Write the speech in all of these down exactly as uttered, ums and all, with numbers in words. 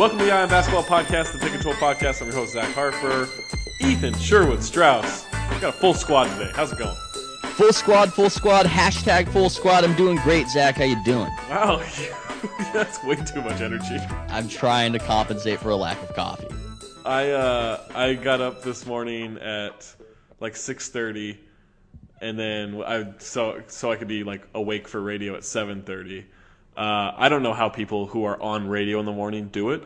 Welcome to the Eye on Basketball Podcast, the Take Control Podcast. I'm your host, Zach Harper. Ethan Sherwood Strauss. We've got a full squad today. How's it going? Full squad, full squad, hashtag full squad. I'm doing great, Zach. How you doing? Wow, that's way too much energy. I'm trying to compensate for a lack of coffee. I uh, I got up this morning at like six thirty, and then I so so I could be like awake for radio at seven thirty. Uh, I don't know how people who are on radio in the morning do it,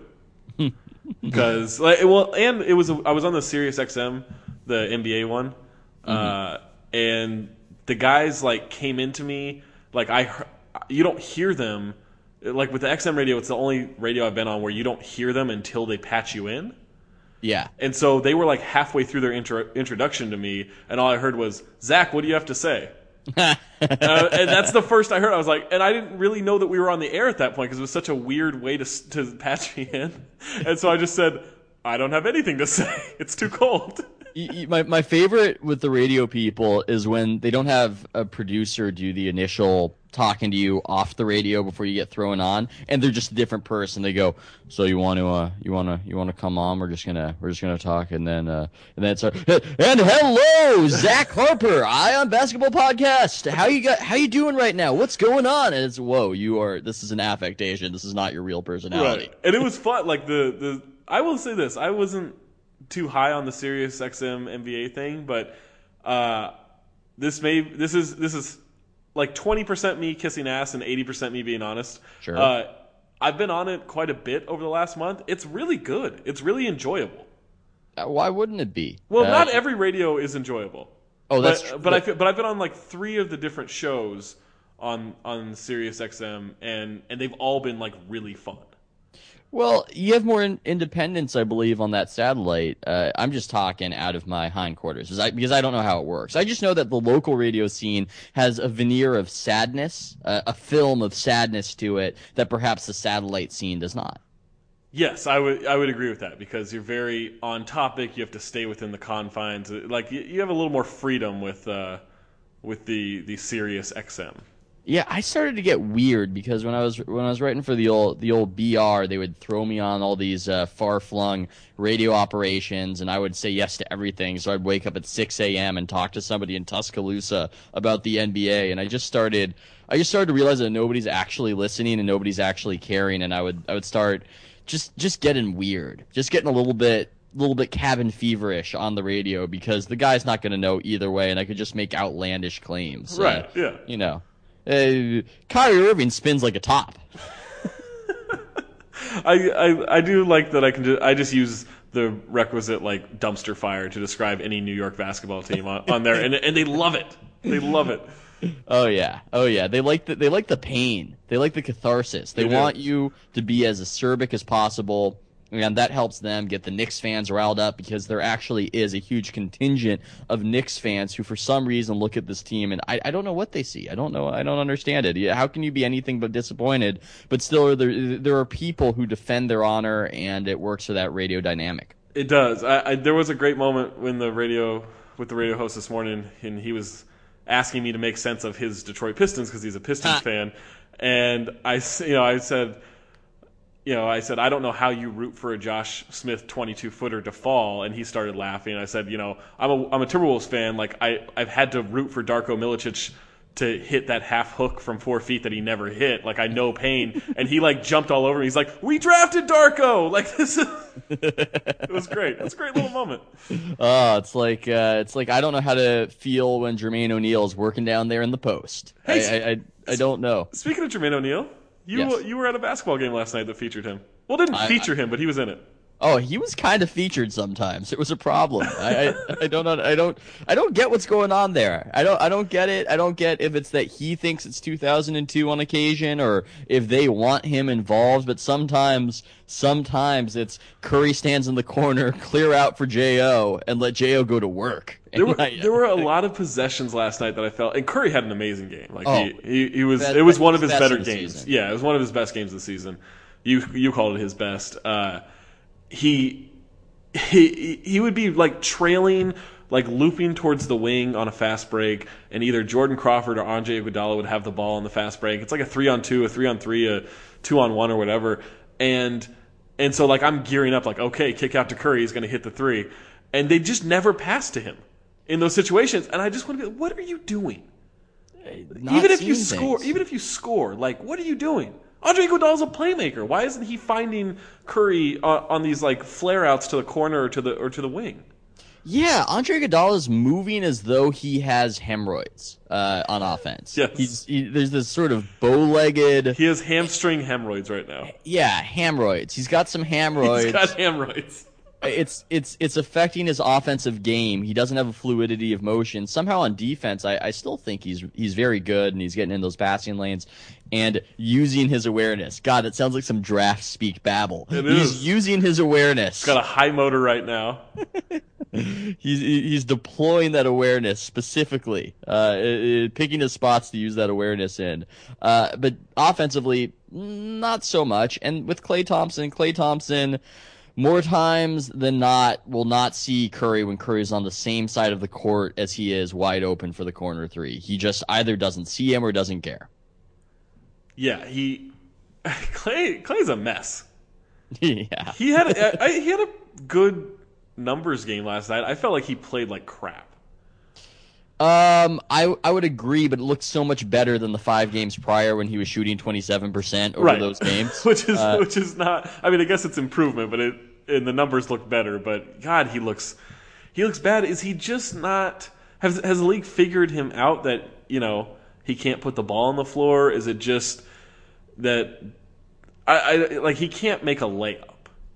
because like well, and it was I was on the Sirius X M, the N B A one, mm-hmm. uh, and the guys like came into me like I you don't hear them like with the X M radio. It's the only radio I've been on where you don't hear them until they patch you in. Yeah. And so they were like halfway through their intro- introduction to me, and all I heard was, "Zach, what do you have to say?" uh, and that's the first I heard. I was like, and I didn't really know that we were on the air at that point because it was such a weird way to to patch me in. And so I just said, "I don't have anything to say. It's too cold." My my favorite with the radio people is when they don't have a producer do the initial talking to you off the radio before you get thrown on, and they're just a different person. They go, "So you want to uh, you want to you want to come on? We're just gonna we're just gonna talk," and then uh, and then it's uh, and hello, Zach Harper, Eye on Basketball Podcast. How you got? How you doing right now? What's going on? And it's whoa, you are. This is an affectation. This is not your real personality. Right. And it was fun. Like the the I will say this, I wasn't too high on the Sirius X M N B A thing, but uh, this may this is this is like twenty percent me kissing ass and eighty percent me being honest. Sure. Uh, I've been on it quite a bit over the last month. It's really good. It's really enjoyable. Uh, why wouldn't it be? Well, uh, not every radio is enjoyable. Oh, that's but, true. But I feel, but I've been on like three of the different shows on on Sirius X M, and and they've all been like really fun. Well, you have more in- independence, I believe, on that satellite. Uh, I'm just talking out of my hindquarters because I, because I don't know how it works. I just know that the local radio scene has a veneer of sadness, uh, a film of sadness to it that perhaps the satellite scene does not. Yes, I would I would agree with that because you're very on topic. You have to stay within the confines. Like you, you have a little more freedom with uh, with the the Sirius X M. Yeah, I started to get weird because when I was when I was writing for the old the old B R, they would throw me on all these uh, far-flung radio operations, and I would say yes to everything. So I'd wake up at six a.m. and talk to somebody in Tuscaloosa about the N B A, and I just started I just started to realize that nobody's actually listening and nobody's actually caring, and I would I would start just just getting weird, just getting a little bit. A little bit cabin feverish on the radio because the guy's not going to know either way, and I could just make outlandish claims. Right? Uh, yeah. You know. Uh, Kyrie Irving spins like a top. I, I I do like that I can just, I just use the requisite like dumpster fire to describe any New York basketball team on, on there, and and they love it. They love it. Oh yeah, oh yeah. They like the they like the pain. They like the catharsis. They, they want you to be as acerbic as possible. And that helps them get the Knicks fans riled up because there actually is a huge contingent of Knicks fans who for some reason look at this team and I, I don't know what they see. I don't know. I don't understand it. How can you be anything but disappointed? But still, there, there are people who defend their honor and it works for that radio dynamic. It does. I, I, there was a great moment when the radio, with the radio host this morning, and he was asking me to make sense of his Detroit Pistons because he's a Pistons ah. fan. And I, you know, I said, You know, I said, I don't know how you root for a Josh Smith twenty-two footer to fall, and he started laughing. I said, you know, I'm a I'm a Timberwolves fan. Like I I've had to root for Darko Milicic to hit that half hook from four feet that he never hit. Like I know pain, and he like jumped all over me. He's like, we drafted Darko. Like this is. It was great. It's a great little moment. Oh, it's like uh, it's like I don't know how to feel when Jermaine O'Neal's working down there in the post. Hey, I, I I I don't know. Speaking of Jermaine O'Neal. You yes. you were at a basketball game last night that featured him. Well, it didn't I, feature him, but he was in it. Oh, he was kind of featured sometimes. It was a problem. I, I I don't know. I don't I don't get what's going on there. I don't I don't get it. I don't get if it's that he thinks it's two thousand two on occasion or if they want him involved. But sometimes sometimes it's Curry stands in the corner, clear out for J O, and let J O go to work. There were there were a lot of possessions last night that I felt, and Curry had an amazing game. Like oh, he, he he was best, it was one of his better games. Season. Yeah, it was one of his best games of the season. You you called it his best. Uh, he he he would be like trailing, like looping towards the wing on a fast break, and either Jordan Crawford or Andre Iguodala would have the ball on the fast break. It's like a three on two, a three on three, a two on one, or whatever, and And so, like, I'm gearing up, like, okay, kick out to Curry, he's going to hit the three. And they just never pass to him in those situations. And I just want to be like, what are you doing? Not even if you score, things. even if you score, like, what are you doing? Andre Iguodala's a playmaker. Why isn't he finding Curry on, on these, like, flare-outs to the corner or to the or to the wing? Yeah, Andre Iguodala is moving as though he has hemorrhoids uh, on offense. Yes. He's, he, there's this sort of bow-legged... He has hamstring hemorrhoids right now. Yeah, hemorrhoids. He's got some hemorrhoids. He's got hemorrhoids. It's it's it's affecting his offensive game. He doesn't have a fluidity of motion. Somehow on defense, I, I still think he's he's very good, and he's getting in those passing lanes and using his awareness. God, it sounds like some draft speak babble. It he's is. using his awareness. He's got a high motor right now. he's he's deploying that awareness specifically, uh, picking his spots to use that awareness in. Uh, but offensively, not so much. And with Klay Thompson, Klay Thompson. More times than not, will not see Curry when Curry's on the same side of the court as he is wide open for the corner three. He just either doesn't see him or doesn't care. Yeah, he Klay Klay's a mess. yeah, He had a, I, he had a good numbers game last night. I felt like he played like crap. Um, I I would agree, but it looked so much better than the five games prior when he was shooting twenty-seven percent over right. those games. which is uh, which is not. I mean, I guess it's improvement, but it and the numbers look better. But God, he looks he looks bad. Is he just not? Has has the league figured him out that you know he can't put the ball on the floor? Is it just that I, I like he can't make a layup?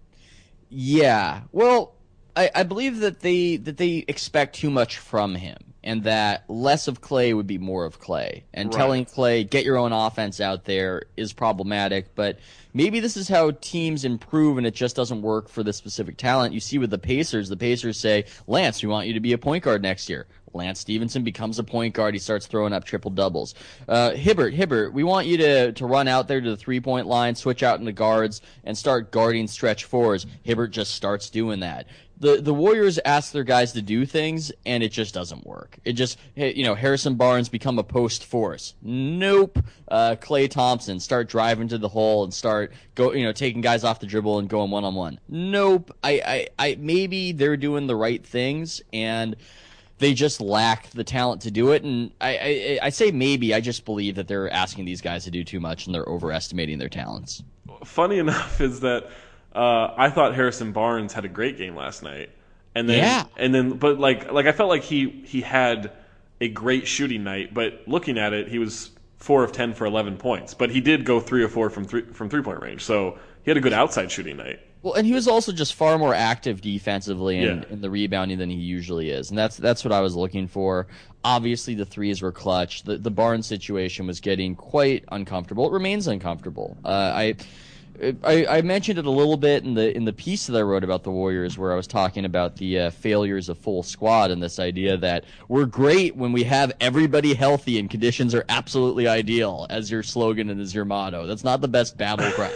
Yeah. Well, I, I believe that they that they expect too much from him. And that less of Klay would be more of Klay. And Right. telling Klay, get your own offense out there is problematic. But maybe this is how teams improve and it just doesn't work for this specific talent. You see with the Pacers, the Pacers say, Lance, we want you to be a point guard next year. Lance Stevenson becomes a point guard. He starts throwing up triple doubles. Uh, Hibbert, Hibbert, we want you to, to run out there to the three-point line, switch out into guards, and start guarding stretch fours. Hibbert just starts doing that. The the Warriors ask their guys to do things, and it just doesn't work. It just, you know, Harrison Barnes become a post force. Nope. Uh, Klay Thompson start driving to the hole and start go, you know, taking guys off the dribble and going one on one. Nope. I, I, I maybe they're doing the right things, and they just lack the talent to do it. And I, I, I say maybe. I just believe that they're asking these guys to do too much, and they're overestimating their talents. Funny enough is that. Uh, I thought Harrison Barnes had a great game last night, and then Yeah. and then but like like I felt like he he had a great shooting night, but looking at it, he was four of ten for eleven points, but he did go three or four from three from three point range, so he had a good outside shooting night. Well, and he was also just far more active defensively and Yeah. in the rebounding than he usually is, and that's that's what I was looking for. Obviously, the threes were clutch. The the Barnes situation was getting quite uncomfortable. It remains uncomfortable. Uh, I. I, I mentioned it a little bit in the in the piece that I wrote about the Warriors, where I was talking about the uh, failures of full squad and this idea that we're great when we have everybody healthy and conditions are absolutely ideal as your slogan and as your motto. That's not the best battle cry.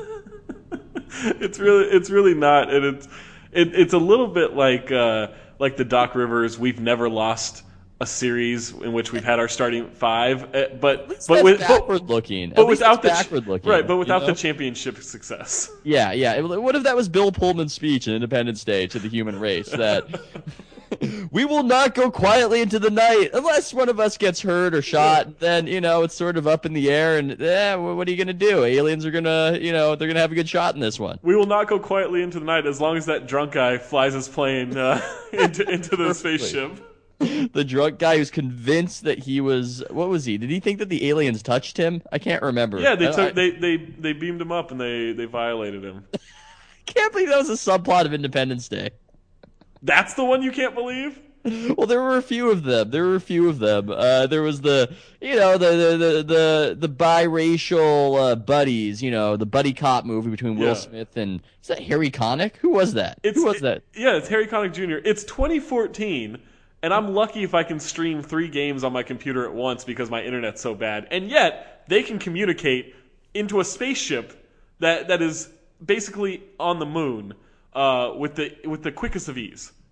It's really it's really not, and it's it, it's a little bit like uh, like the Doc Rivers. We've never lost a series in which we've had our starting five, uh, but At but with backward looking. but At least without the it's backward looking, right, but without you know? the championship success. Yeah, yeah. What if that was Bill Pullman's speech in Independence Day to the human race? That we will not go quietly into the night unless one of us gets hurt or shot. Then, you know, it's sort of up in the air, and eh, what are you going to do? Aliens are going to, you know, they're going to have a good shot in this one. We will not go quietly into the night as long as that drunk guy flies his plane uh, into into the spaceship. The drunk guy who's convinced that he was, what was he? Did he think that the aliens touched him? I can't remember. Yeah, they I- took I- they, they they beamed him up and they they violated him. can't believe that was a subplot of Independence Day. That's the one you can't believe? Well, there were a few of them. There were a few of them. Uh, there was the, you know, the the the the, the biracial uh, buddies. You know, the buddy cop movie between Will Yeah. Smith and is that Harry Connick? Who was that? It's, Who was that? Yeah, it's Harry Connick Junior It's twenty fourteen, and I'm lucky if I can stream three games on my computer at once because my internet's so bad. And yet, they can communicate into a spaceship that that is basically on the moon uh, with the with the quickest of ease.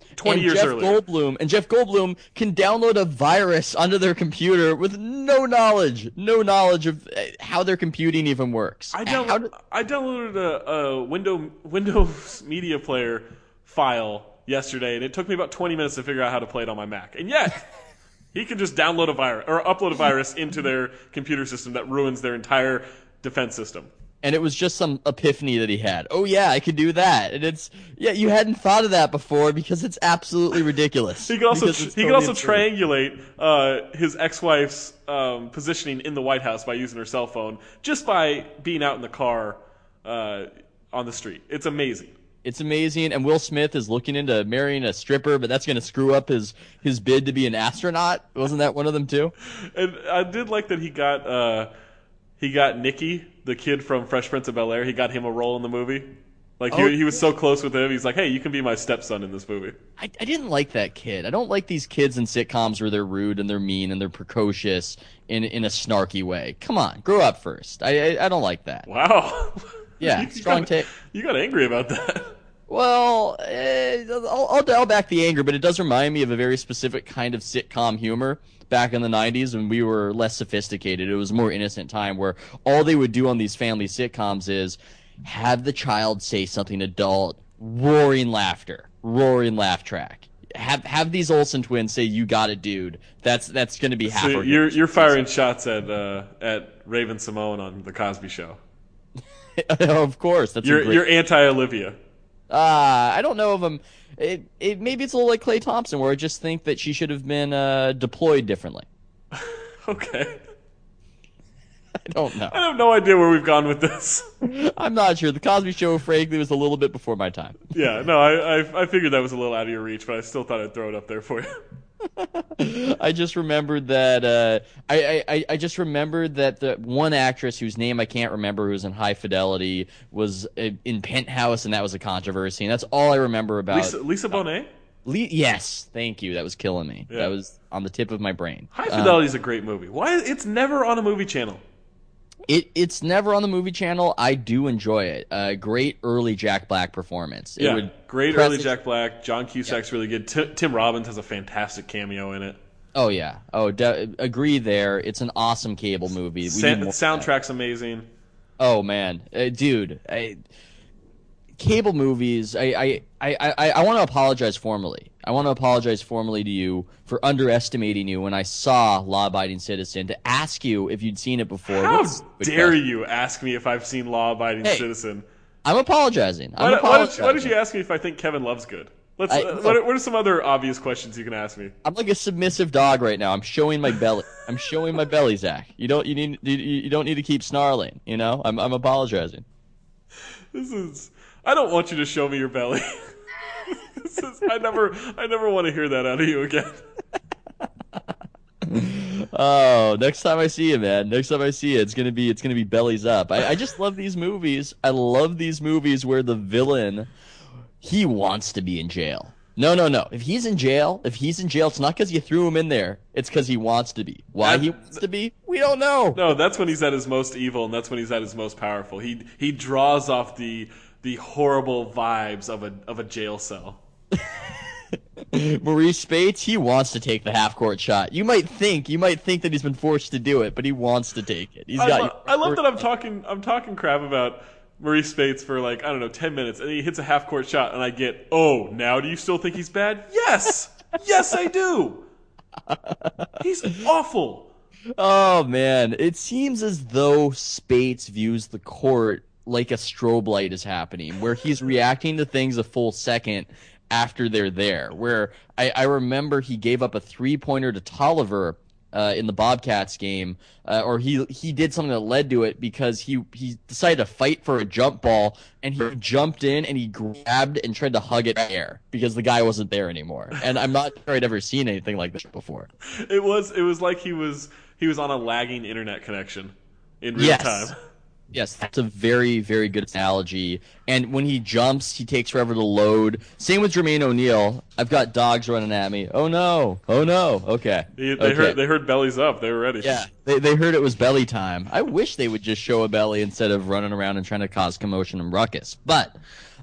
twenty and years Jeff earlier. Goldblum and Jeff Goldblum can download a virus onto their computer with no knowledge, no knowledge of uh, how their computing even works. I, How download, did- I downloaded a, a window, Windows Media Player file yesterday, and it took me about twenty minutes to figure out how to play it on my Mac. And yet, he can just download a virus or upload a virus into their computer system that ruins their entire defense system. and it was just some epiphany that he had. Oh yeah, I could do that, and it's yeah, you hadn't thought of that before because it's absolutely ridiculous. He could also Because he it's could totally also absurd. triangulate uh, his ex-wife's um, positioning in the White House by using her cell phone just by being out in the car uh, on the street. It's amazing. It's amazing, and Will Smith is looking into marrying a stripper, but that's going to screw up his, his bid to be an astronaut. Wasn't that one of them too? And I did like that he got uh, he got Nicky, the kid from Fresh Prince of Bel-Air. He got him a role in the movie. Like Oh, he, he was so close with him. He's like, "Hey, you can be my stepson in this movie." I, I didn't like that kid. I don't like these kids in sitcoms where they're rude and they're mean and they're precocious in in a snarky way. Come on, grow up first. I I, I don't like that. Wow. Yeah, You strong got- take. You got angry about that. Well, eh, I'll, I'll dial back the anger, but it does remind me of a very specific kind of sitcom humor back in the nineties when we were less sophisticated. It was a more innocent time where all they would do on these family sitcoms is have the child say something adult, roaring laughter, roaring laugh track. Have have these Olsen twins say "You got it, dude." That's that's going to be half. So our you're hits. you're firing shots at uh, at Raven Simone on the Cosby Show. Of course, that's You're a great. you're anti Olivia. Uh, I don't know if I'm. It, it maybe it's a little like Klay Thompson, where I just think that she should have been uh, deployed differently. Okay. I don't know. I have no idea where we've gone with this. I'm not sure. The Cosby Show, frankly, was a little bit before my time. Yeah, no, I, I I figured that was a little out of your reach, but I still thought I'd throw it up there for you. I just remembered that. Uh, I, I I just remembered that the one actress whose name I can't remember, who was in High Fidelity, was uh, in Penthouse, and that was a controversy. And that's all I remember about. Lisa, Lisa Bonet? Le- yes, thank you. That was killing me. Yeah. That was on the tip of my brain. High Um, Fidelity is a great movie. Why? It's never on a movie channel. It it's never on the movie channel. I do enjoy it. Uh, great early Jack Black performance. It Yeah, would great press early it- Jack Black. John Cusack's really good. Ti- Tim Robbins has a fantastic cameo in it. Oh yeah. Oh, de- agree there. It's an awesome cable movie. We Sa- need more of that. soundtrack's amazing. Oh man, uh, dude. I, cable movies. I I I I, I want to apologize formally. I want to apologize formally to you for underestimating you when I saw Law Abiding Citizen to ask you if you'd seen it before. How What a stupid dare question. you ask me if I've seen Law Abiding Hey, Citizen? I'm apologizing. I'm Why, why, apologizing. did, why did you ask me if I think Kevin Love's good? Let's. I- uh, what, are, what are some other obvious questions you can ask me? I'm like a submissive dog right now. I'm showing my belly. I'm showing my belly, Zach. You don't. You need. You, you don't need to keep snarling. You know. I'm. I'm apologizing. This is. I don't want you to show me your belly. This is, I never. I never want to hear that out of you again. Oh, next time I see you, man. Next time I see you, it's gonna be. It's gonna be bellies up. I, I just love these movies. I love these movies where the villain, he wants to be in jail. No, no, no. If he's in jail, if he's in jail, it's not because you threw him in there. It's because he wants to be. Why That- he wants to be, we don't know. No, that's when he's at his most evil, and that's when he's at his most powerful. He he draws off the the horrible vibes of a of a jail cell. Maurice Spates, he wants to take the half court shot. You might think, you might think that he's been forced to do it, but he wants to take it. He's I, got. lo- I love that I'm talking I'm talking crap about Maurice Spates for like I don't know ten minutes, and he hits a half court shot, and I get, oh, now do you still think he's bad? Yes, yes, I do. He's awful. Oh man, it seems as though Spates views the court like a strobe light is happening, where he's reacting to things a full second after they're there. Where I, I remember he gave up a three pointer to Tolliver uh, in the Bobcats game, uh, or he he did something that led to it because he he decided to fight for a jump ball, and he jumped in and he grabbed and tried to hug it in the air because the guy wasn't there anymore. And I'm not sure I'd ever seen anything like this before. It was it was like he was he was on a lagging internet connection in real Yes. time. Yes, that's a very, very good analogy. And when he jumps, he takes forever to load. Same with Jermaine O'Neal. I've got dogs running at me. Oh no! Oh no! Okay. They, they okay. heard they heard bellies up. They were ready. Yeah, they they heard it was belly time. I wish they would just show a belly instead of running around and trying to cause commotion and ruckus. But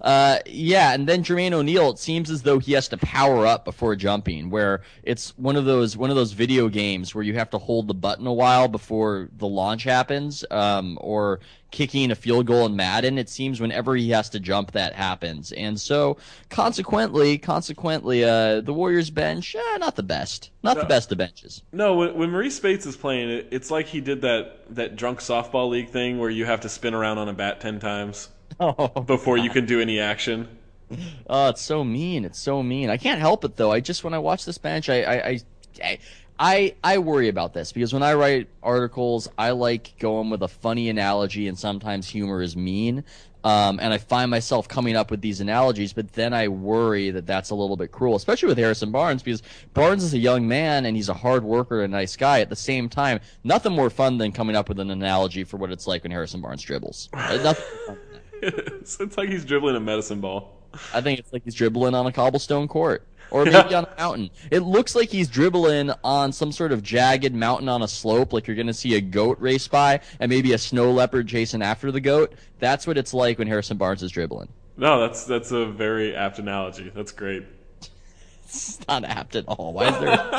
Uh, yeah, and then Jermaine O'Neal, it seems as though he has to power up before jumping, where it's one of those one of those video games where you have to hold the button a while before the launch happens, um, or kicking a field goal in Madden. It seems whenever he has to jump, that happens, and so consequently, consequently, uh, the Warriors bench, eh, not the best, not No. the best of benches. No, when, when Maurice Bates is playing, it, it's like he did that, that drunk softball league thing where you have to spin around on a bat ten times Oh, before you can do any action. oh, it's so mean. It's so mean. I can't help it though. I just when I watch this bench, I I I I, I, I worry about this because when I write articles, I like going with a funny analogy, and sometimes humor is mean. Um, and I find myself coming up with these analogies, but then I worry that that's a little bit cruel, especially with Harrison Barnes, because Barnes is a young man and he's a hard worker and a nice guy. At the same time, nothing more fun than coming up with an analogy for what it's like when Harrison Barnes dribbles. Uh, nothing fun than that. It's, it's like he's dribbling a medicine ball. I think it's like he's dribbling on a cobblestone court. Or maybe on a mountain. It looks like he's dribbling on some sort of jagged mountain on a slope, like you're going to see a goat race by, and maybe a snow leopard chasing after the goat. That's what it's like when Harrison Barnes is dribbling. No, that's that's a very apt analogy. That's great. It's not apt at all. Why is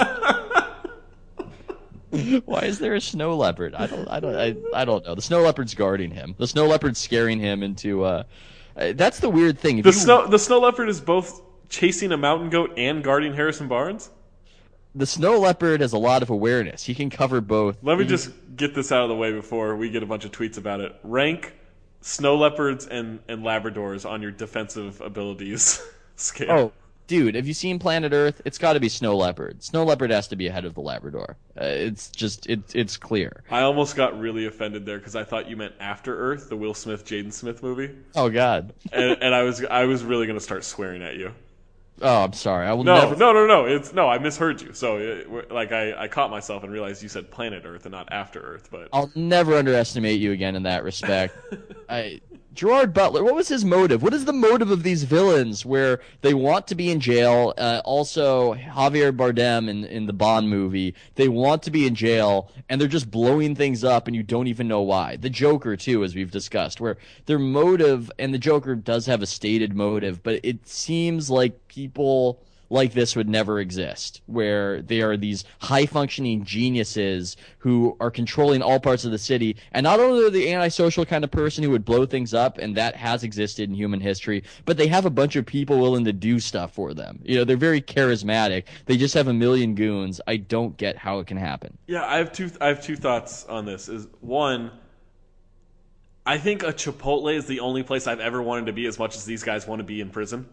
there? Why is there a snow leopard? I don't. I don't. I, I don't know. The snow leopard's guarding him. The snow leopard's scaring him into. Uh, uh, that's the weird thing. If The you, snow the snow leopard is both chasing a mountain goat and guarding Harrison Barnes? The snow leopard has a lot of awareness. He can cover both. Let me He- just get this out of the way before we get a bunch of tweets about it. Rank snow leopards and, and Labradors on your defensive abilities scale. Oh, dude, have you seen Planet Earth? It's got to be snow leopard. Snow leopard has to be ahead of the Labrador. Uh, it's just it, it's clear. I almost got really offended there because I thought you meant After Earth, the Will Smith Jaden Smith movie, Oh God. and, and I was I was really going to start swearing at you. Oh, I'm sorry. I will No, never. no, no, no. It's no. I misheard you. So, it, like, I, I caught myself and realized you said Planet Earth and not After Earth. But I'll never underestimate you again in that respect. I, Gerard Butler, what was his motive? What is the motive of these villains where they want to be in jail? Uh, also, Javier Bardem in, in the Bond movie, they want to be in jail and they're just blowing things up and you don't even know why. The Joker, too, as we've discussed, where their motive, and the Joker does have a stated motive, but it seems like people like this would never exist, where they are these high-functioning geniuses who are controlling all parts of the city. And not only are they the antisocial kind of person who would blow things up, and that has existed in human history, but they have a bunch of people willing to do stuff for them. You know, they're very charismatic. They just have a million goons. I don't get how it can happen. yeah, I have two. I have two thoughts on this. Is one, I think a Chipotle is the only place I've ever wanted to be as much as these guys want to be in prison.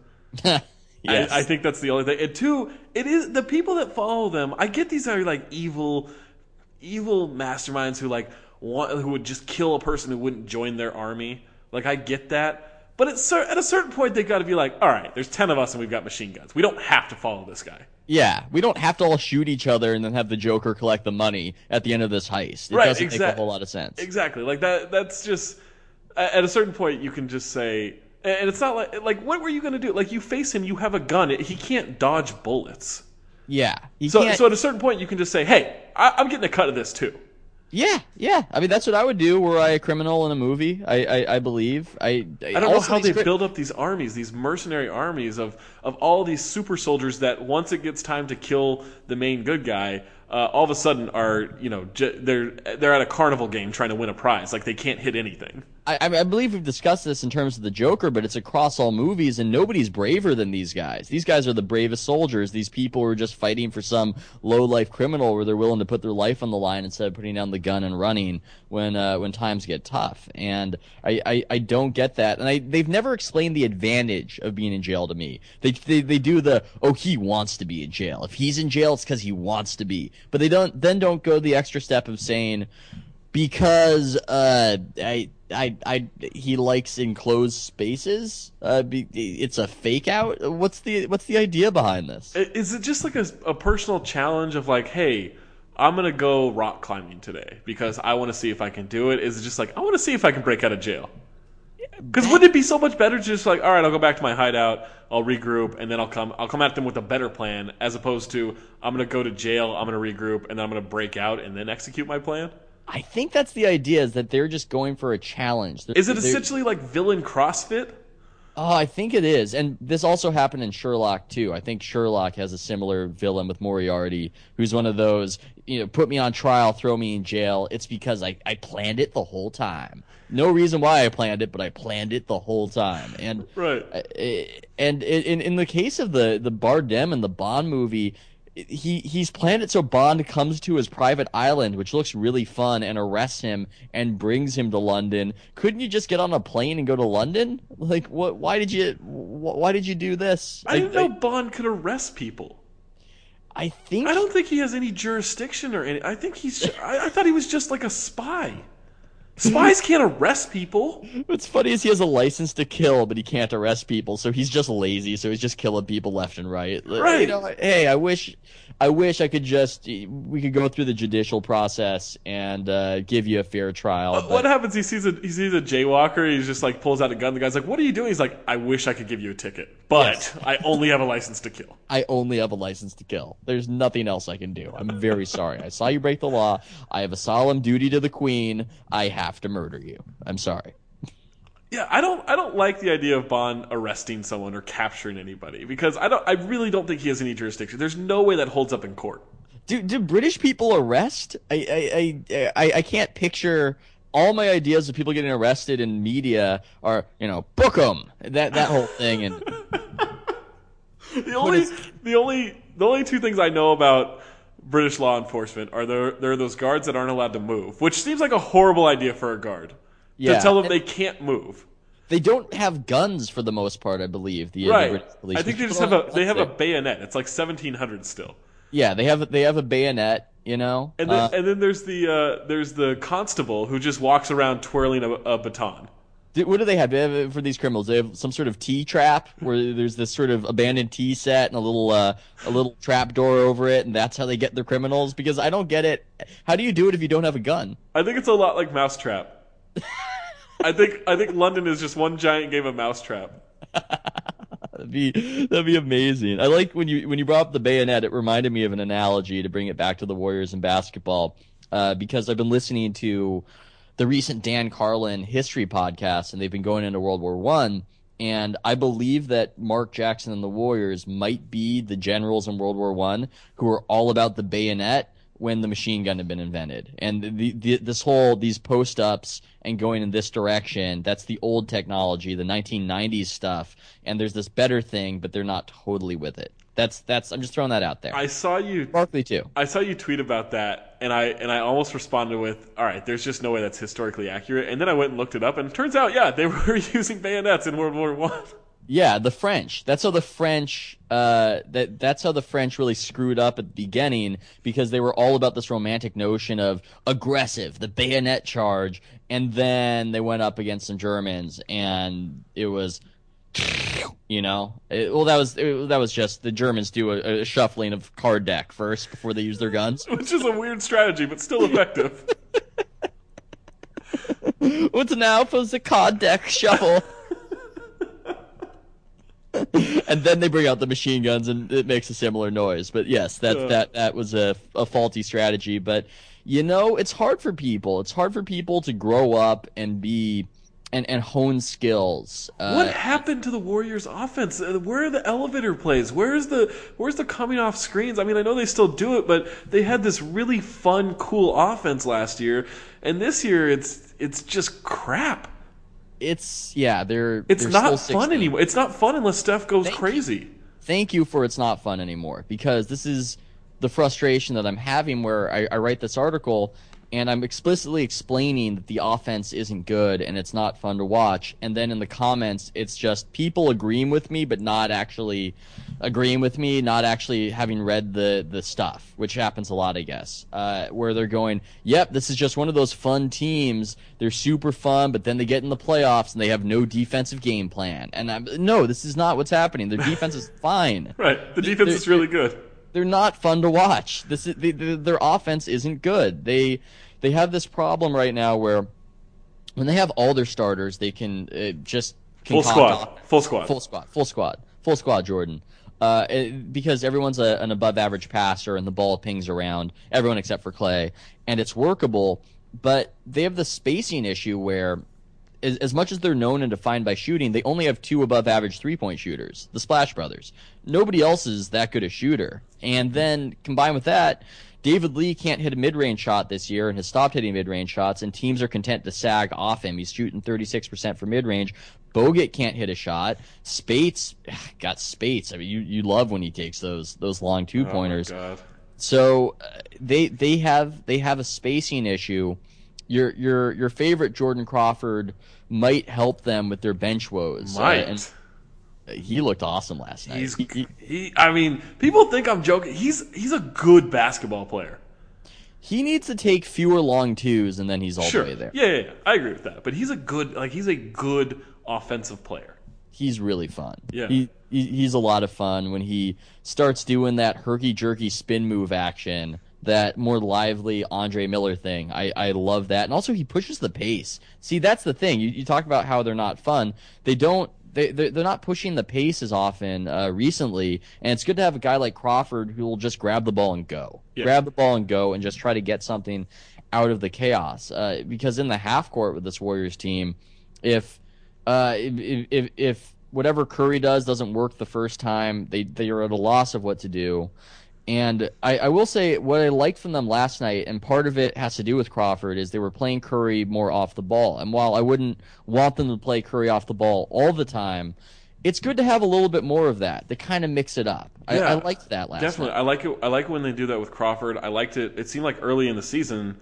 Yes. I, I think that's the only thing. And two, it is the people that follow them. I get these are like evil, evil masterminds who like want who would just kill a person who wouldn't join their army. Like I get that, but at, cer- at a certain point they got to be like, all right, there's ten of us and we've got machine guns. We don't have to follow this guy. Yeah, we don't have to all shoot each other and then have the Joker collect the money at the end of this heist. It Right, doesn't make exact- a whole lot of sense. Exactly. Like that. That's just at a certain point you can just say, and it's not like like what were you going to do? Like you face him, you have a gun. He can't dodge bullets. Yeah. He So can't, so at a certain point you can just say, hey, I, I'm getting a cut of this too. Yeah, yeah. I mean, that's what I would do were I a criminal in a movie. I, I, I believe. I, I don't know how they build up these armies, these mercenary armies of, of all these super soldiers that once it gets time to kill the main good guy, uh, all of a sudden are you know j- they're they're at a carnival game trying to win a prize. Like they can't hit anything. I, I believe we've discussed this in terms of the Joker, but it's across all movies, and nobody's braver than these guys. These guys are the bravest soldiers. These people are just fighting for some low-life criminal where they're willing to put their life on the line instead of putting down the gun and running when uh, when times get tough. And I, I, I don't get that. And I, they've never explained the advantage of being in jail to me. They, they they do the, oh, he wants to be in jail. If he's in jail, it's because he wants to be. But they don't then don't go the extra step of saying, because uh, I, I, I, he likes enclosed spaces. Uh, be, it's a fake out. What's the what's the idea behind this? Is it just like a, a personal challenge of like, hey, I'm gonna go rock climbing today because I want to see if I can do it? Is it just like I want to see if I can break out of jail? Because wouldn't it be so much better to just like, all right, I'll go back to my hideout, I'll regroup, and then I'll come I'll come at them with a better plan, as opposed to I'm gonna go to jail, I'm gonna regroup, and then I'm gonna break out and then execute my plan? I think that's the idea, is that they're just going for a challenge. They're, Is it they're- essentially like villain CrossFit? Oh, I think it is. And this also happened in Sherlock too. I think Sherlock has a similar villain with Moriarty, who's one of those, you know, put me on trial, throw me in jail. It's because I, I planned it the whole time. No reason why I planned it, but I planned it the whole time. And Right. uh, and in in the case of the the Bardem and the Bond movie, he he's planned it so Bond comes to his private island, which looks really fun, and arrests him and brings him to London. Couldn't you just get on a plane and go to London? Like, what? Why did you? wh- Why did you do this? I didn't know Bond could arrest people. I, I think I don't think he has any jurisdiction or any. I think he's. I, I thought he was just like a spy. Spies can't arrest people. what's funny is he has a license to kill, but he can't arrest people, so he's just lazy. So he's just killing people left and right. Right. You know, hey, I wish, I wish I could just we could go through the judicial process and uh, give you a fair trial. Uh, but- What happens? He sees a he sees a jaywalker. He just like pulls out a gun. The guy's like, "What are you doing?" He's like, "I wish I could give you a ticket, but Yes. I only have a license to kill." I only have a license to kill. There's nothing else I can do. I'm very sorry. I saw you break the law. I have a solemn duty to the Queen. I have to murder you. I'm sorry. Yeah, I don't I don't like the idea of Bond arresting someone or capturing anybody because I don't I really don't think he has any jurisdiction. There's no way that holds up in court. Do do British people arrest? I I I I, I can't picture. All my ideas of people getting arrested in media are, you know, book 'em. That that whole thing and The only is- the only the only two things I know about British law enforcement are there there are those guards that aren't allowed to move, which seems like a horrible idea for a guard. Yeah. To tell them And- they can't move. they don't have guns for the most part. I believe the, the Right. British police. I think they People just have don't a they have a guns bayonet. It's like seventeen hundred still. there. Yeah, they have they have a bayonet. You know, And then Uh, and then there's the uh, there's the constable who just walks around twirling a, a baton. Do- what do they have? They have for these criminals? They have some sort of tea trap where there's this sort of abandoned tea set and a little uh, a little trap door over it, and that's how they get their criminals. Because I don't get it. How do you do it if you don't have a gun? I think it's a lot like Mousetrap. I think I think London is just one giant game of Mousetrap. That'd be that'd be amazing. I like when you when you brought up the bayonet. It reminded me of an analogy to bring it back to the Warriors and basketball, uh, because I've been listening to the recent Dan Carlin history podcast, and they've been going into World War One. And I believe that Mark Jackson and the Warriors might be the generals in World War One who were all about the bayonet when the machine gun had been invented. And the, the, this whole, these post-ups and going in this direction, that's the old technology, the nineteen nineties stuff. And there's this better thing, but they're not totally with it. That's, that's, I'm just throwing that out there. I saw you Barkley too. I saw you tweet about that, and I and I almost responded with, "All right, there's just no way that's historically accurate." And then I went and looked it up, and it turns out, yeah, they were using bayonets in World War One. Yeah, the French. That's how the French. Uh, that that's how the French really screwed up at the beginning because they were all about this romantic notion of aggressive, the bayonet charge, and then they went up against some Germans, and it was, you know, it, well that was it, that was just the Germans do a, a shuffling of card deck first before they use their guns. Which is a weird strategy, but still effective. What's now for the card deck shuffle? And then they bring out the machine guns, and it makes a similar noise. But yes, that Yeah. that that was a, a faulty strategy. But you know, it's hard for people. It's hard for people to grow up and be and and hone skills. Uh, What happened to the Warriors' offense? Uh, Where are the elevator plays? Where's the where's the coming off screens? I mean, I know they still do it, but they had this really fun, cool offense last year, and this year it's it's just crap. It's yeah, they're It's they're not still fun sixteen. anymore. It's not fun unless Steph goes Thank you. crazy. Thank you for it's not fun anymore, because this is the frustration that I'm having where I, I write this article and I'm explicitly explaining that the offense isn't good and it's not fun to watch, and then in the comments it's just people agreeing with me but not actually agreeing with me, not actually having read the the stuff, which happens a lot, I guess, uh, where they're going, yep, this is just one of those fun teams, they're super fun, but then they get in the playoffs and they have no defensive game plan. And I'm, no, this is not what's happening. Their defense is fine. Right. The defense They're- is really good. They're not fun to watch. This is they, they, their offense isn't good. They they have this problem right now where when they have all their starters, they can uh, just Full concoct squad. off- Full squad. full squad, full squad, full squad. Jordan, uh, it- because everyone's a, an above-average passer and the ball pings around everyone except for Clay, and it's workable. But they have the spacing issue where as, as much as they're known and defined by shooting, they only have two above average three-point shooters, the Splash Brothers. Nobody else is that good a shooter. And then combined with that, David Lee can't hit a mid-range shot this year and has stopped hitting mid-range shots, and teams are content to sag off him. He's shooting thirty-six percent for mid-range. Bogut can't hit a shot. Spates got Spates. I mean, you, you love when he takes those those long two-pointers. Oh my God. So uh, they they have they have a spacing issue. Your your your favorite Jordan Crawford might help them with their bench woes. Might. Uh, and he looked awesome last night. He's He- he- he. I mean, people think I'm joking. He's he's a good basketball player. He needs to take fewer long twos, and then he's all Sure. the way there. Yeah, yeah, yeah, I agree with that. But he's a good like he's a good offensive player. He's really fun. Yeah. He, he he's a lot of fun when he starts doing that herky jerky spin move action, that more lively Andre Miller thing. I, I love that. And also he pushes the pace. See, that's the thing. You you talk about how they're not fun. They don't they they're, they're not pushing the pace as often uh, recently, and it's good to have a guy like Crawford who will just grab the ball and go. Yeah. Grab the ball and go and just try to get something out of the chaos. Uh, because in the half court with this Warriors team, if Uh, if, if if whatever Curry does doesn't work the first time, they they are at a loss of what to do. And I, I will say what I liked from them last night, and part of it has to do with Crawford, is they were playing Curry more off the ball. And while I wouldn't want them to play Curry off the ball all the time, it's good to have a little bit more of that to kind of mix it up. I, Yeah, I liked that last Definitely, night. I like it. I like it when they do that with Crawford. I liked it. It seemed like early in the season,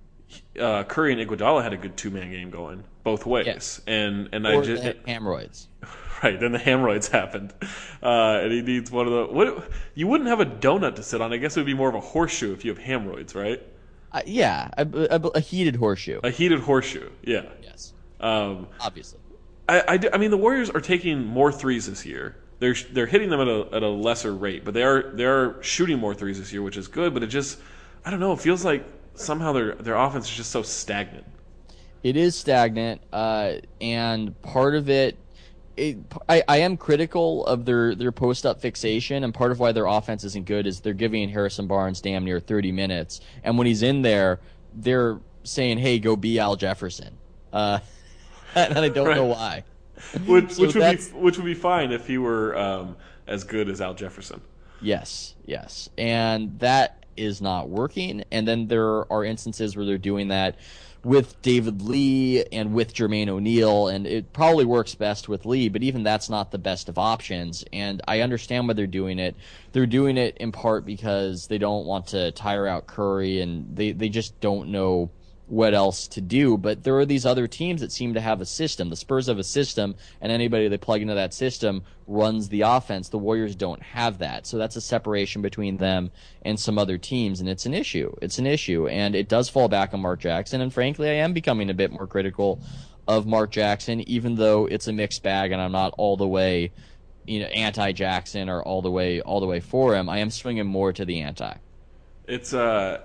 uh, Curry and Iguodala had a good two man game going both ways, Yes. and and I Or just the hemorrhoids. right then the hemorrhoids happened, uh, and he needs one of the what you wouldn't have a donut to sit on. I guess it would be more of a horseshoe if you have hemorrhoids, right? Uh, yeah, a, a, a heated horseshoe. A heated horseshoe, yeah. Yes, Um, obviously. I, I, do- I mean, the Warriors are taking more threes this year. They're they're hitting them at a at a lesser rate, but they are they are shooting more threes this year, which is good. But it just, I don't know. It feels like somehow their their offense is just so stagnant. It is stagnant, uh, and part of it, it I, I am critical of their, their post-up fixation, and part of why their offense isn't good is they're giving Harrison Barnes damn near thirty minutes, and when he's in there, they're saying, hey, go be Al Jefferson. Uh, and I don't Right. know why. Which So which would be that's- which would be fine if he were um, as good as Al Jefferson. Yes, yes. And that is not working. And then there are instances where they're doing that with David Lee and with Jermaine O'Neal, and it probably works best with Lee, but even that's not the best of options. And I understand why they're doing it. They're doing it in part because they don't want to tire out Curry, and they, they just don't know what else to do. But there are these other teams that seem to have a system. The Spurs have a system, and anybody they plug into that system runs the offense. The Warriors don't have that. So that's a separation between them and some other teams, and it's an issue. It's an issue, and it does fall back on Mark Jackson. And frankly, I am becoming a bit more critical of Mark Jackson, even though it's a mixed bag and I'm not all the way, you know, anti-Jackson or all the way all the way for him. I am swinging more to the anti. It's uh,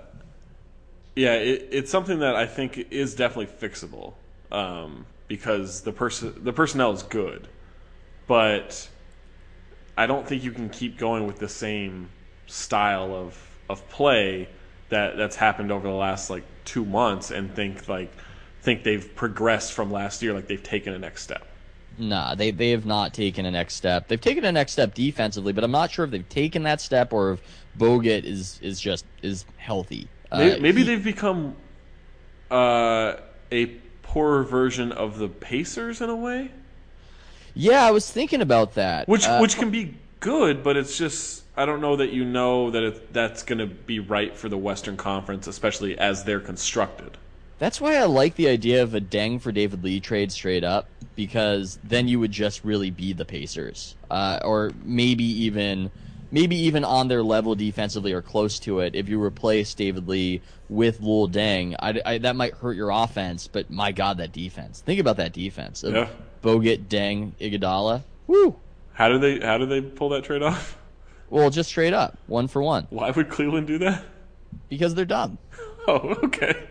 yeah, it, it's something that I think is definitely fixable um, because the person the personnel is good, but I don't think you can keep going with the same style of of play that that's happened over the last like two months and think like think they've progressed from last year, like they've taken a next step. Nah, they they have not taken a next step. They've taken a next step defensively, but I'm not sure if they've taken that step or if Bogut is is just is healthy. Maybe, Uh, maybe he- they've become uh, a poorer version of the Pacers in a way, Yeah, I was thinking about that. which Uh, which can be good, but it's just I don't know that you know that it, that's going to be right for the Western Conference, especially as they're constructed. That's why I like the idea of a Deng for David Lee trade straight up, because then you would just really be the Pacers, uh, or maybe even maybe even on their level defensively or close to it. If you replace David Lee with Lul Deng, I, I, that might hurt your offense, but my God, that defense! Think about that defense: of Yeah. Bogut, Deng, Iguodala. Woo! How do they how do they pull that trade off? Well, just straight up, one for one, Why would Cleveland do that? because they're dumb. Oh, okay.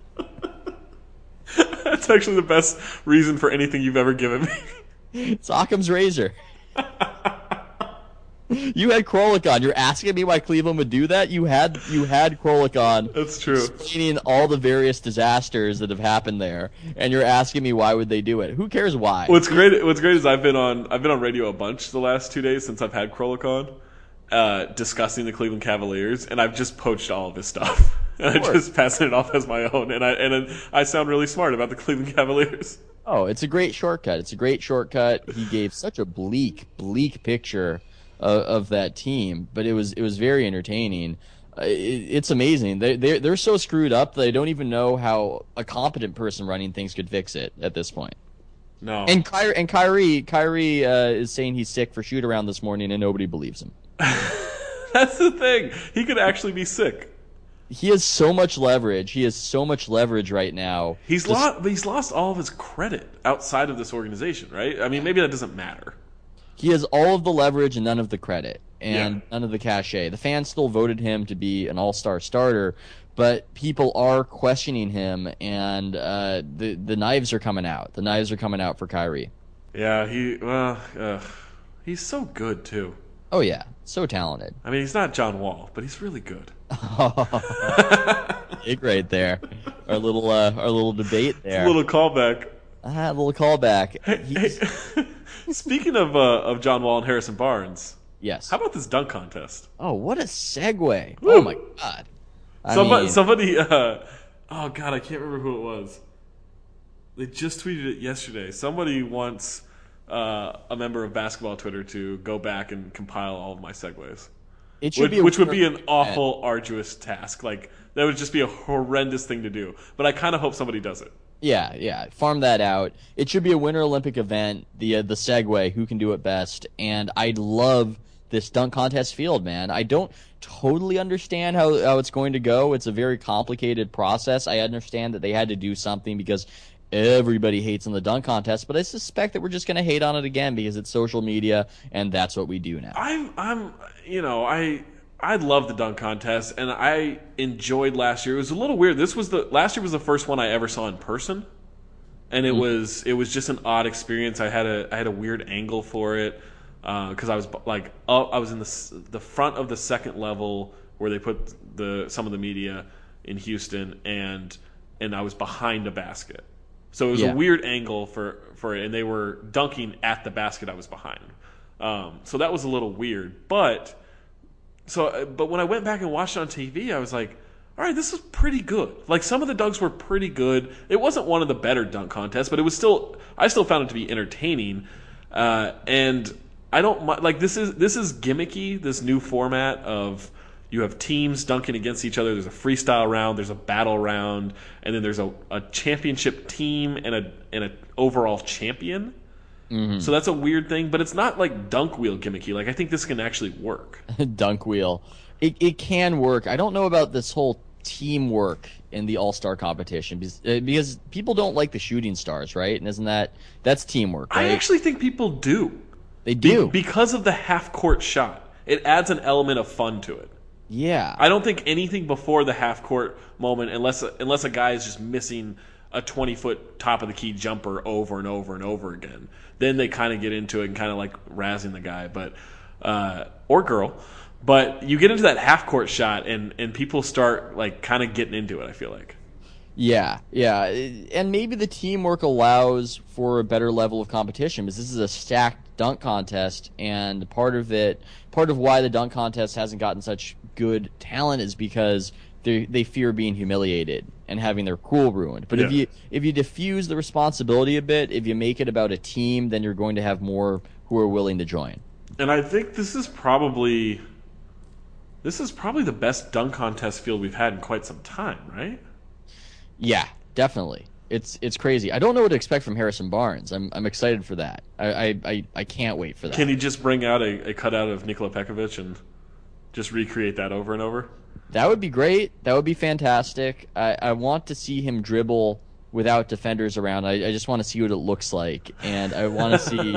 That's actually the best reason for anything you've ever given me. It's Occam's razor. You had Krolik on. You're asking me why Cleveland would do that? You had you had Krolik on. That's true. Explaining all the various disasters that have happened there, and you're asking me why would they do it? Who cares why? What's great? What's great is I've been on I've been on radio a bunch the last two days since I've had Krolik on, uh, discussing the Cleveland Cavaliers, and I've just poached all of his stuff, and I just passing it off as my own, and I and I sound really smart about the Cleveland Cavaliers. Oh, it's a great shortcut. It's a great shortcut. He gave such a bleak, bleak picture Of, of that team, but it was it was very entertaining. Uh, it, it's amazing. They they they're so screwed up that I don't even know how a competent person running things could fix it at this point. No. And Kyrie and Kyrie Kyrie uh, is saying he's sick for shoot around this morning, and nobody believes him. That's the thing. He could actually be sick. He has so much leverage. He has so much leverage right now. He's Just, lost. But he's lost all of his credit outside of this organization, right? I mean, maybe that doesn't matter. He has all of the leverage and none of the credit, and Yeah. none of the cachet. The fans still voted him to be an all-star starter, but people are questioning him, and uh, the the knives are coming out. The knives are coming out for Kyrie. Yeah, he. Well, uh, he's so good too. Oh yeah, so talented. I mean, he's not John Wall, but he's really good. Big right there. Our little uh, our little debate there. A little callback. Ah, a little callback. He's- Hey, speaking of uh, of John Wall and Harrison Barnes, yes. how about this dunk contest? Oh, what a segue! Woo. Oh my god. I Somebody, mean, somebody. Uh, oh God, I can't remember who it was. They just tweeted it yesterday. Somebody wants uh, a member of basketball Twitter to go back and compile all of my segues, it should which, be a which would be an winner- awful, arduous task. Like that would just be a horrendous thing to do. But I kind of hope somebody does it. Yeah, yeah. Farm that out. It should be a Winter Olympic event. The uh, the Segway, who can do it best? And I love this dunk contest field, man. I don't totally understand how how it's going to go. It's a very complicated process. I understand that they had to do something because everybody hates on the dunk contest, but I suspect that we're just going to hate on it again because it's social media, and that's what we do now. I'm, I'm, you know, I. I love the dunk contest, and I enjoyed last year. It was a little weird. This was the last year was the first one I ever saw in person, and it mm. was it was just an odd experience. I had a I had a weird angle for it because uh, I was like up, I was in the the front of the second level where they put the some of the media in Houston, and and I was behind a basket, so it was yeah. a weird angle for for it, and they were dunking at the basket I was behind. Um, so that was a little weird, but. So, but when I went back and watched it on T V, I was like, all right, this is pretty good. Like, some of the dunks were pretty good. It wasn't one of the better dunk contests, but it was still, I still found it to be entertaining. Uh, and I don't, like, this is, this is gimmicky, this new format of you have teams dunking against each other. There's a freestyle round, there's a battle round, and then there's a, a championship team and a, and an overall champion. Mm-hmm. So that's a weird thing, but it's not like dunk wheel gimmicky. Like, I think this can actually work. Dunk wheel. It it can work. I don't know about this whole teamwork in the All-Star competition because, uh, because people don't like the shooting stars, right? And isn't that that's teamwork, right? I actually think people do. They do. Be- because of the half-court shot. It adds an element of fun to it. Yeah. I don't think anything before the half-court moment, unless unless a guy is just missing a twenty-foot top-of-the-key jumper over and over and over again, then they kind of get into it and kind of like razzing the guy, but uh, or girl. But you get into that half-court shot, and, and people start like kind of getting into it, I feel like. Yeah, yeah. And maybe the teamwork allows for a better level of competition because this is a stacked dunk contest, and part of it, part of why the dunk contest hasn't gotten such good talent is because they they fear being humiliated and having their cool ruined. But yeah. if you if you diffuse the responsibility a bit, if you make it about a team, then you're going to have more who are willing to join. And I think this is probably this is probably the best dunk contest field we've had in quite some time, right? Yeah, definitely. It's it's crazy. I don't know what to expect from Harrison Barnes. I'm I'm excited for that. I I, I, I can't wait for that. Can he just bring out a, a cutout of Nikola Pekovic and just recreate that over and over? That would be great. That would be fantastic. I, I want to see him dribble without defenders around. I, I just want to see what it looks like. And I want to see...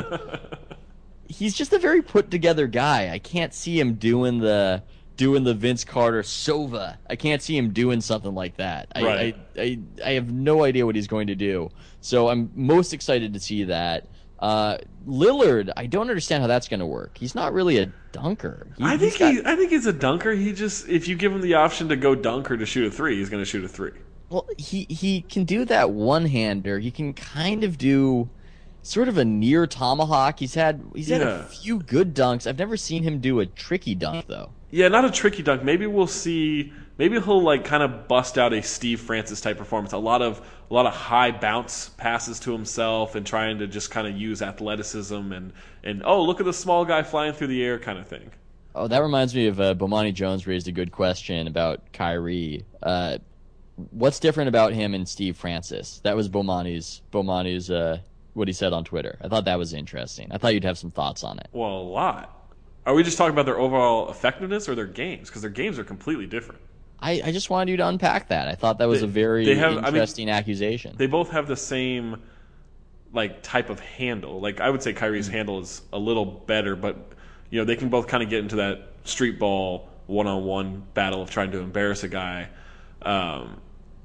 He's just a very put-together guy. I can't see him doing the doing the Vince Carter Sova. I can't see him doing something like that. I, right. I, I, I have no idea what he's going to do. So I'm most excited to see that. Uh, Lillard, I don't understand how that's going to work. He's not really a dunker. He, I think got, he, I think he's a dunker. He just, if you give him the option to go dunk or to shoot a three, he's going to shoot a three. Well, he he can do that one-hander. He can kind of do sort of a near tomahawk. He's had he's had Yeah. a few good dunks. I've never seen him do a tricky dunk though. Yeah, not a tricky dunk. Maybe we'll see. Maybe he'll like kind of bust out a Steve Francis type performance. A lot of a lot of high bounce passes to himself and trying to just kind of use athleticism and and oh, look at the small guy flying through the air kind of thing. Oh, that reminds me of uh, Bomani Jones raised a good question about Kyrie. Uh, what's different about him and Steve Francis? That was Bomani's Bomani's uh, what he said on Twitter. I thought that was interesting. I thought you'd have some thoughts on it. Well, a lot. Are we just talking about their overall effectiveness or their games? Because their games are completely different. I, I just wanted you to unpack that. I thought that was They- a very they have- I mean, interesting accusation. They both have the same like type of handle. Like I would say Kyrie's handle is a little better, but you know they can both kind of get into that street ball one-on-one battle of trying to embarrass a guy. Um,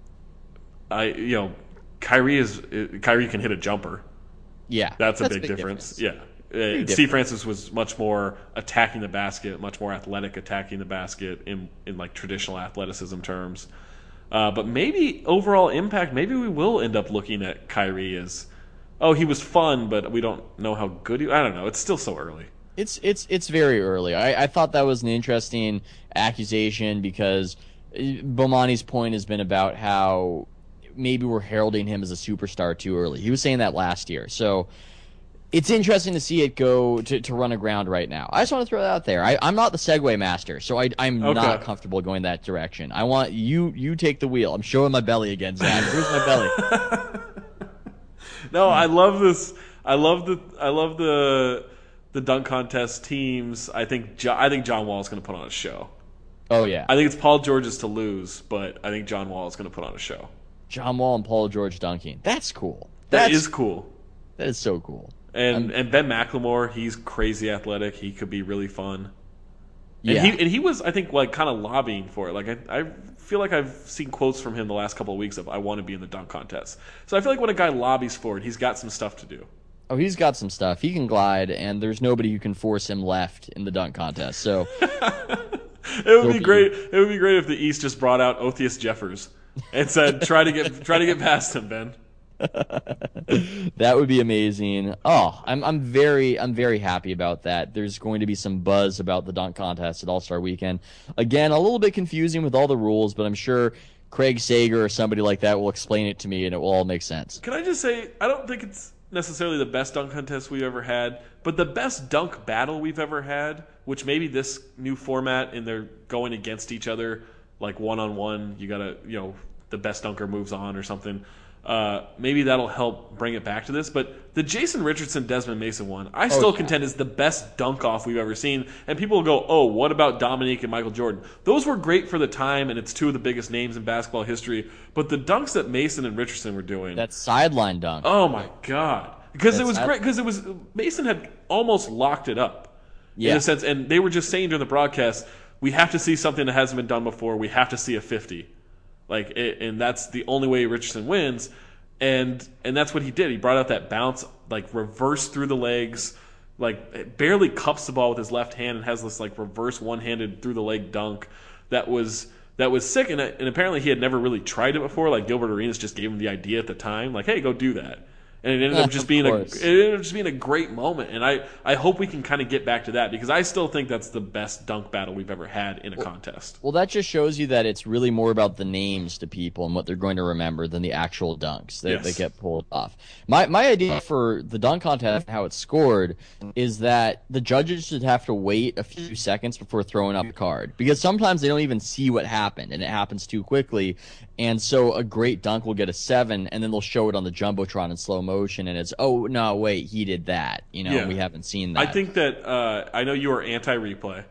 I you know Kyrie is Kyrie can hit a jumper. Yeah, That's a big, difference. Yeah. Uh, different. Steve Francis was much more attacking the basket, much more athletic attacking the basket in, in like traditional athleticism terms. Uh, but maybe overall impact, maybe we will end up looking at Kyrie as, oh, he was fun, but we don't know how good he. I don't know. It's still so early. It's it's it's very early. I, I thought that was an interesting accusation because Bomani's point has been about how maybe we're heralding him as a superstar too early. He was saying that last year. So it's interesting to see it go to, to run aground right now. I just want to throw that out there. I, I'm not the Segway master, so I, I'm Okay. not comfortable going that direction. I want you you take the wheel. I'm showing my belly again, Zach. Here's my belly. No, I love this. I love the. I love the. The dunk contest teams. I think. Jo- I think John Wall is going to put on a show. Oh, yeah. I think it's Paul George's to lose, but I think John Wall is going to put on a show. John Wall and Paul George dunking. That's cool. That That's, is cool. That is so cool. And and Ben McLemore, he's crazy athletic. He could be really fun. And Yeah. he and he was, I think, like kind of lobbying for it. Like I, I feel like I've seen quotes from him the last couple of weeks of "I want to be in the dunk contest." So I feel like when a guy lobbies for it, he's got some stuff to do. Oh, he's got some stuff. He can glide, and there's nobody who can force him left in the dunk contest. So It would be be- great. It would be great if the East just brought out Otheus Jeffers and said, "Try to get try to get past him, Ben." that would be amazing. Oh, I'm I'm very I'm very happy about that. There's going to be some buzz about the dunk contest at All-Star Weekend. Again, a little bit confusing with all the rules, but I'm sure Craig Sager or somebody like that will explain it to me, and it will all make sense. Can I just say, I don't think it's necessarily the best dunk contest we've ever had, but the best dunk battle we've ever had, which maybe this new format and they're going against each other, like one-on-one, you gotta, you know, the best dunker moves on or something. Uh, maybe that'll help bring it back to this. But the Jason Richardson Desmond Mason one, I still yeah. contend is the best dunk off we've ever seen. And people will go, oh, what about Dominique and Michael Jordan? Those were great for the time, and it's two of the biggest names in basketball history. But the dunks that Mason and Richardson were doing, That sideline dunk. oh my god! Because it was That's- great. Because it was Mason had almost locked it up Yeah. in a sense, and they were just saying during the broadcast, we have to see something that hasn't been done before. We have to see a fifty. Like, it, and that's the only way Richardson wins, and and that's what he did. He brought out that bounce, like reverse through the legs, like barely cups the ball with his left hand and has this like reverse one-handed through the leg dunk that was that was sick. And, and apparently he had never really tried it before. Like Gilbert Arenas just gave him the idea at the time, like, hey, go do that. And it ended up just Of being a course. it ended up just being a great moment. And I, I hope we can kind of get back to that because I still think that's the best dunk battle we've ever had in a contest. Well, that just shows you that it's really more about the names to people and what they're going to remember than the actual dunks that Yes. they get pulled off. My my idea for the dunk contest and how it's scored is that the judges should have to wait a few seconds before throwing up a card because sometimes they don't even see what happened and it happens too quickly. And so a great dunk will get a seven, and then they'll show it on the Jumbotron in slow motion, and it's, oh, no, wait, he did that. You know, Yeah. we haven't seen that. I think that uh, I know you are anti-replay,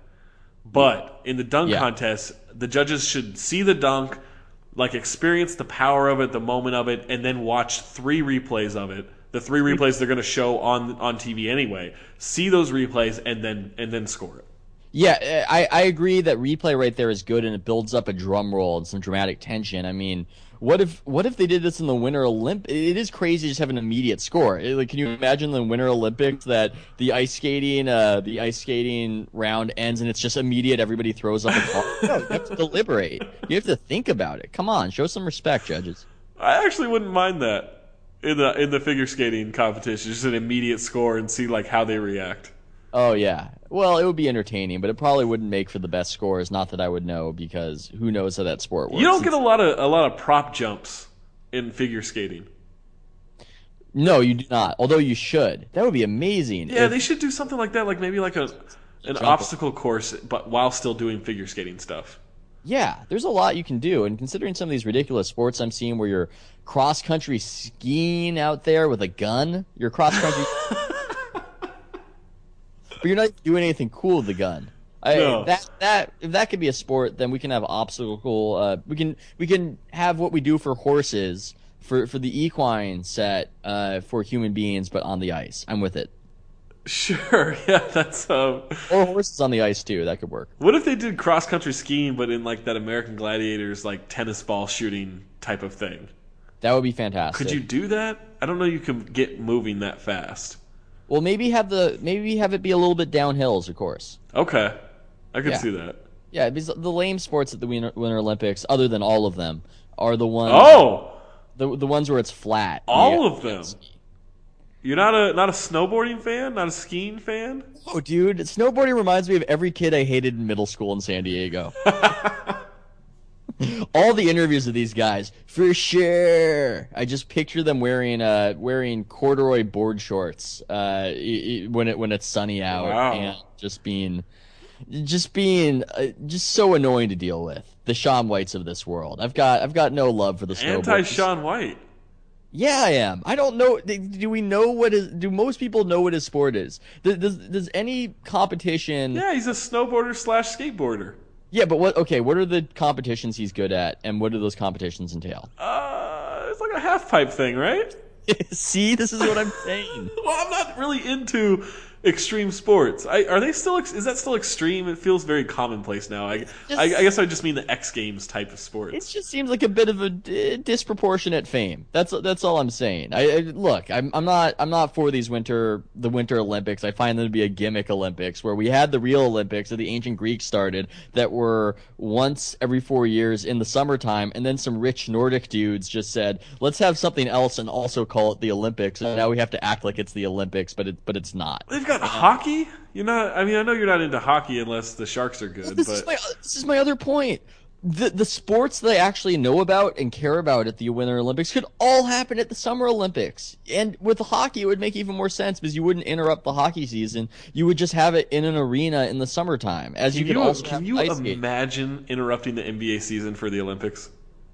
but in the dunk Yeah. contest, the judges should see the dunk, like experience the power of it, the moment of it, and then watch three replays of it. The three replays they're going to show on on T V anyway. See those replays and then and then score it. Yeah, I, I agree that replay right there is good and it builds up a drum roll and some dramatic tension. I mean, what if what if they did this in the Winter Olymp? It is crazy to just have an immediate score. It- like, can you imagine the Winter Olympics that the ice skating uh the ice skating round ends and it's just immediate? Everybody throws up a call. No, you have to deliberate. You have to think about it. Come on, show some respect, judges. I actually wouldn't mind that in the in the figure skating competition, just an immediate score and see like how they react. Oh yeah. Well, it would be entertaining, but it probably wouldn't make for the best scores. Not that I would know, because who knows how that sport works. You don't get a lot of a lot of prop jumps in figure skating. No, you do not. Although you should. That would be amazing. Yeah, if- they should do something like that, like maybe like a an Jump. obstacle course, but while still doing figure skating stuff. Yeah, there's a lot you can do, and considering some of these ridiculous sports I'm seeing where you're cross country skiing out there with a gun, you're cross country, but you're not doing anything cool with the gun. I, No. That that if that could be a sport, then we can have obstacle. Uh, we can we can have what we do for horses for for the equine set uh, for human beings, but on the ice. I'm with it. Sure, yeah, that's um. Or horses on the ice too. That could work. What if they did cross country skiing, but in like that American Gladiators like tennis ball shooting type of thing? That would be fantastic. Could you do that? I don't know. You can get moving that fast. Well, maybe have the maybe have it be a little bit downhills, of course. Okay, I could Yeah. see that. Yeah, because the lame sports at the Winter, Winter Olympics, other than all of them, are the ones Oh, the the ones where it's flat. all Yeah. of them. You're not a not a snowboarding fan, not a skiing fan. Oh, dude, snowboarding reminds me of every kid I hated in middle school in San Diego. All the interviews of these guys, for sure. I just picture them wearing uh wearing corduroy board shorts uh i- i- when it when it's sunny out Wow. and just being just being uh, just so annoying to deal with. The Shaun Whites of this world. I've got I've got no love for the snowboarders. Anti Shaun White. Yeah, I am. I don't know. Do we know what is? Do most people know what his sport is? Does does, does any competition? Yeah, he's a snowboarder slash skateboarder. Yeah, but what? Okay, what are the competitions he's good at, and what do those competitions entail? Uh, it's like a half pipe thing, right? See, this is what I'm saying. Well, I'm not really into extreme sports. I, are they still? ex- Is that still extreme? It feels very commonplace now. I, I, I guess I just mean the X Games type of sports. It just seems like a bit of a d- disproportionate fame. That's that's all I'm saying. I, I look, I'm I'm not I'm not for these winter the Winter Olympics. I find them to be a gimmick Olympics where we had the real Olympics that the ancient Greeks started that were once every four years in the summertime, and then some rich Nordic dudes just said, let's have something else and also call it the Olympics. And now we have to act like it's the Olympics, but it but it's not. They've got hockey. You're not. I mean, I know you're not into hockey unless the Sharks are good. This but is my this is my other point. The the sports that I actually know about and care about at the Winter Olympics could all happen at the Summer Olympics. And with hockey, it would make even more sense because you wouldn't interrupt the hockey season. You would just have it in an arena in the summertime, as you can could you, also can have you ice skating. imagine interrupting the N B A season for the Olympics?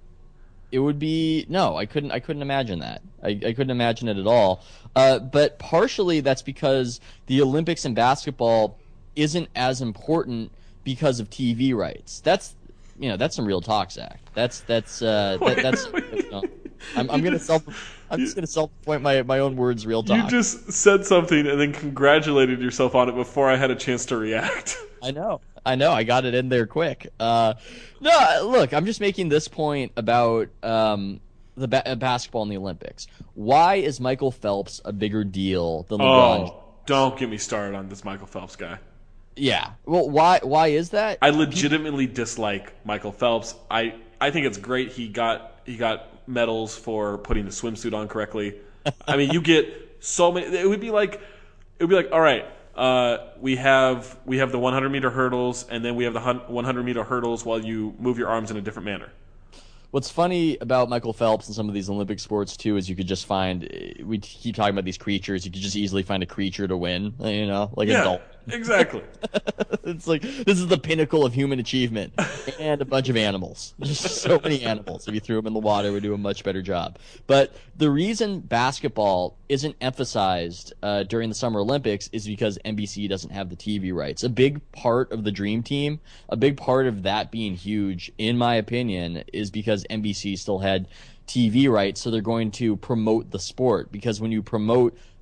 It would be no, I couldn't. I couldn't imagine that. I, I couldn't imagine it at all. Uh, but partially that's because the Olympics and basketball isn't as important because of T V rights. That's you know that's some real talk, Zach. That's that's uh, that, Wait, that's. wait. you know, I'm, I'm You gonna just- self. I'm just gonna self point my my own words. Real You talk. just said something and then congratulated yourself on it before I had a chance to react. I know. I know. I got it in there quick. Uh, no, look, I'm just making this point about um, the ba- uh, basketball in the Olympics. Why is Michael Phelps a bigger deal than LeBron? Oh, don't get me started on this Michael Phelps guy. Yeah. Well, why? Why is that? I legitimately dislike Michael Phelps. I, I think it's great he got he got medals for putting the swimsuit on correctly. I mean, you get so many. It would be like it would be like all right. Uh, we have we have the one hundred meter hurdles, and then we have the one hundred meter hurdles while you move your arms in a different manner. What's funny about Michael Phelps and some of these Olympic sports too is you could just find. We keep talking about these creatures. You could just easily find a creature to win. You know, like a Yeah, dolphin. exactly. It's like this is the pinnacle of human achievement, and a bunch of animals. Just so many animals. If you threw them in the water, we would do a much better job. But the reason basketball isn't emphasized uh, during the Summer Olympics is because N B C doesn't have the T V rights. A big part of the Dream Team, a big part of that being huge, in my opinion, is because N B C still had T V rights, so they're going to promote the sport. Because when you promote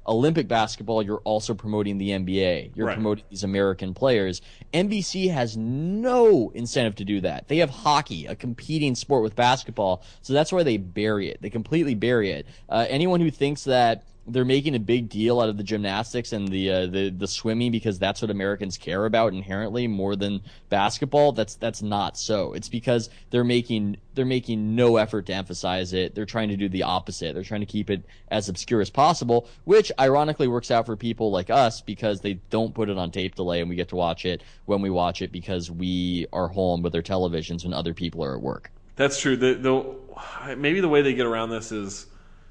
Olympic basketball, you're also promoting the N B A. You're Right. promoting these American players. N B C has no incentive to do that. They have hockey, a competing sport with basketball, so that's why they bury it. They completely bury it. Uh, anyone who thinks that they're making a big deal out of the gymnastics and the uh, the the swimming because that's what Americans care about inherently more than basketball, that's that's not so. It's because they're making they're making no effort to emphasize it. They're trying to do the opposite. They're trying to keep it as obscure as possible, which ironically works out for people like us because they don't put it on tape delay and we get to watch it when we watch it because we are home with our televisions when other people are at work. That's true. The, the maybe the way they get around this is,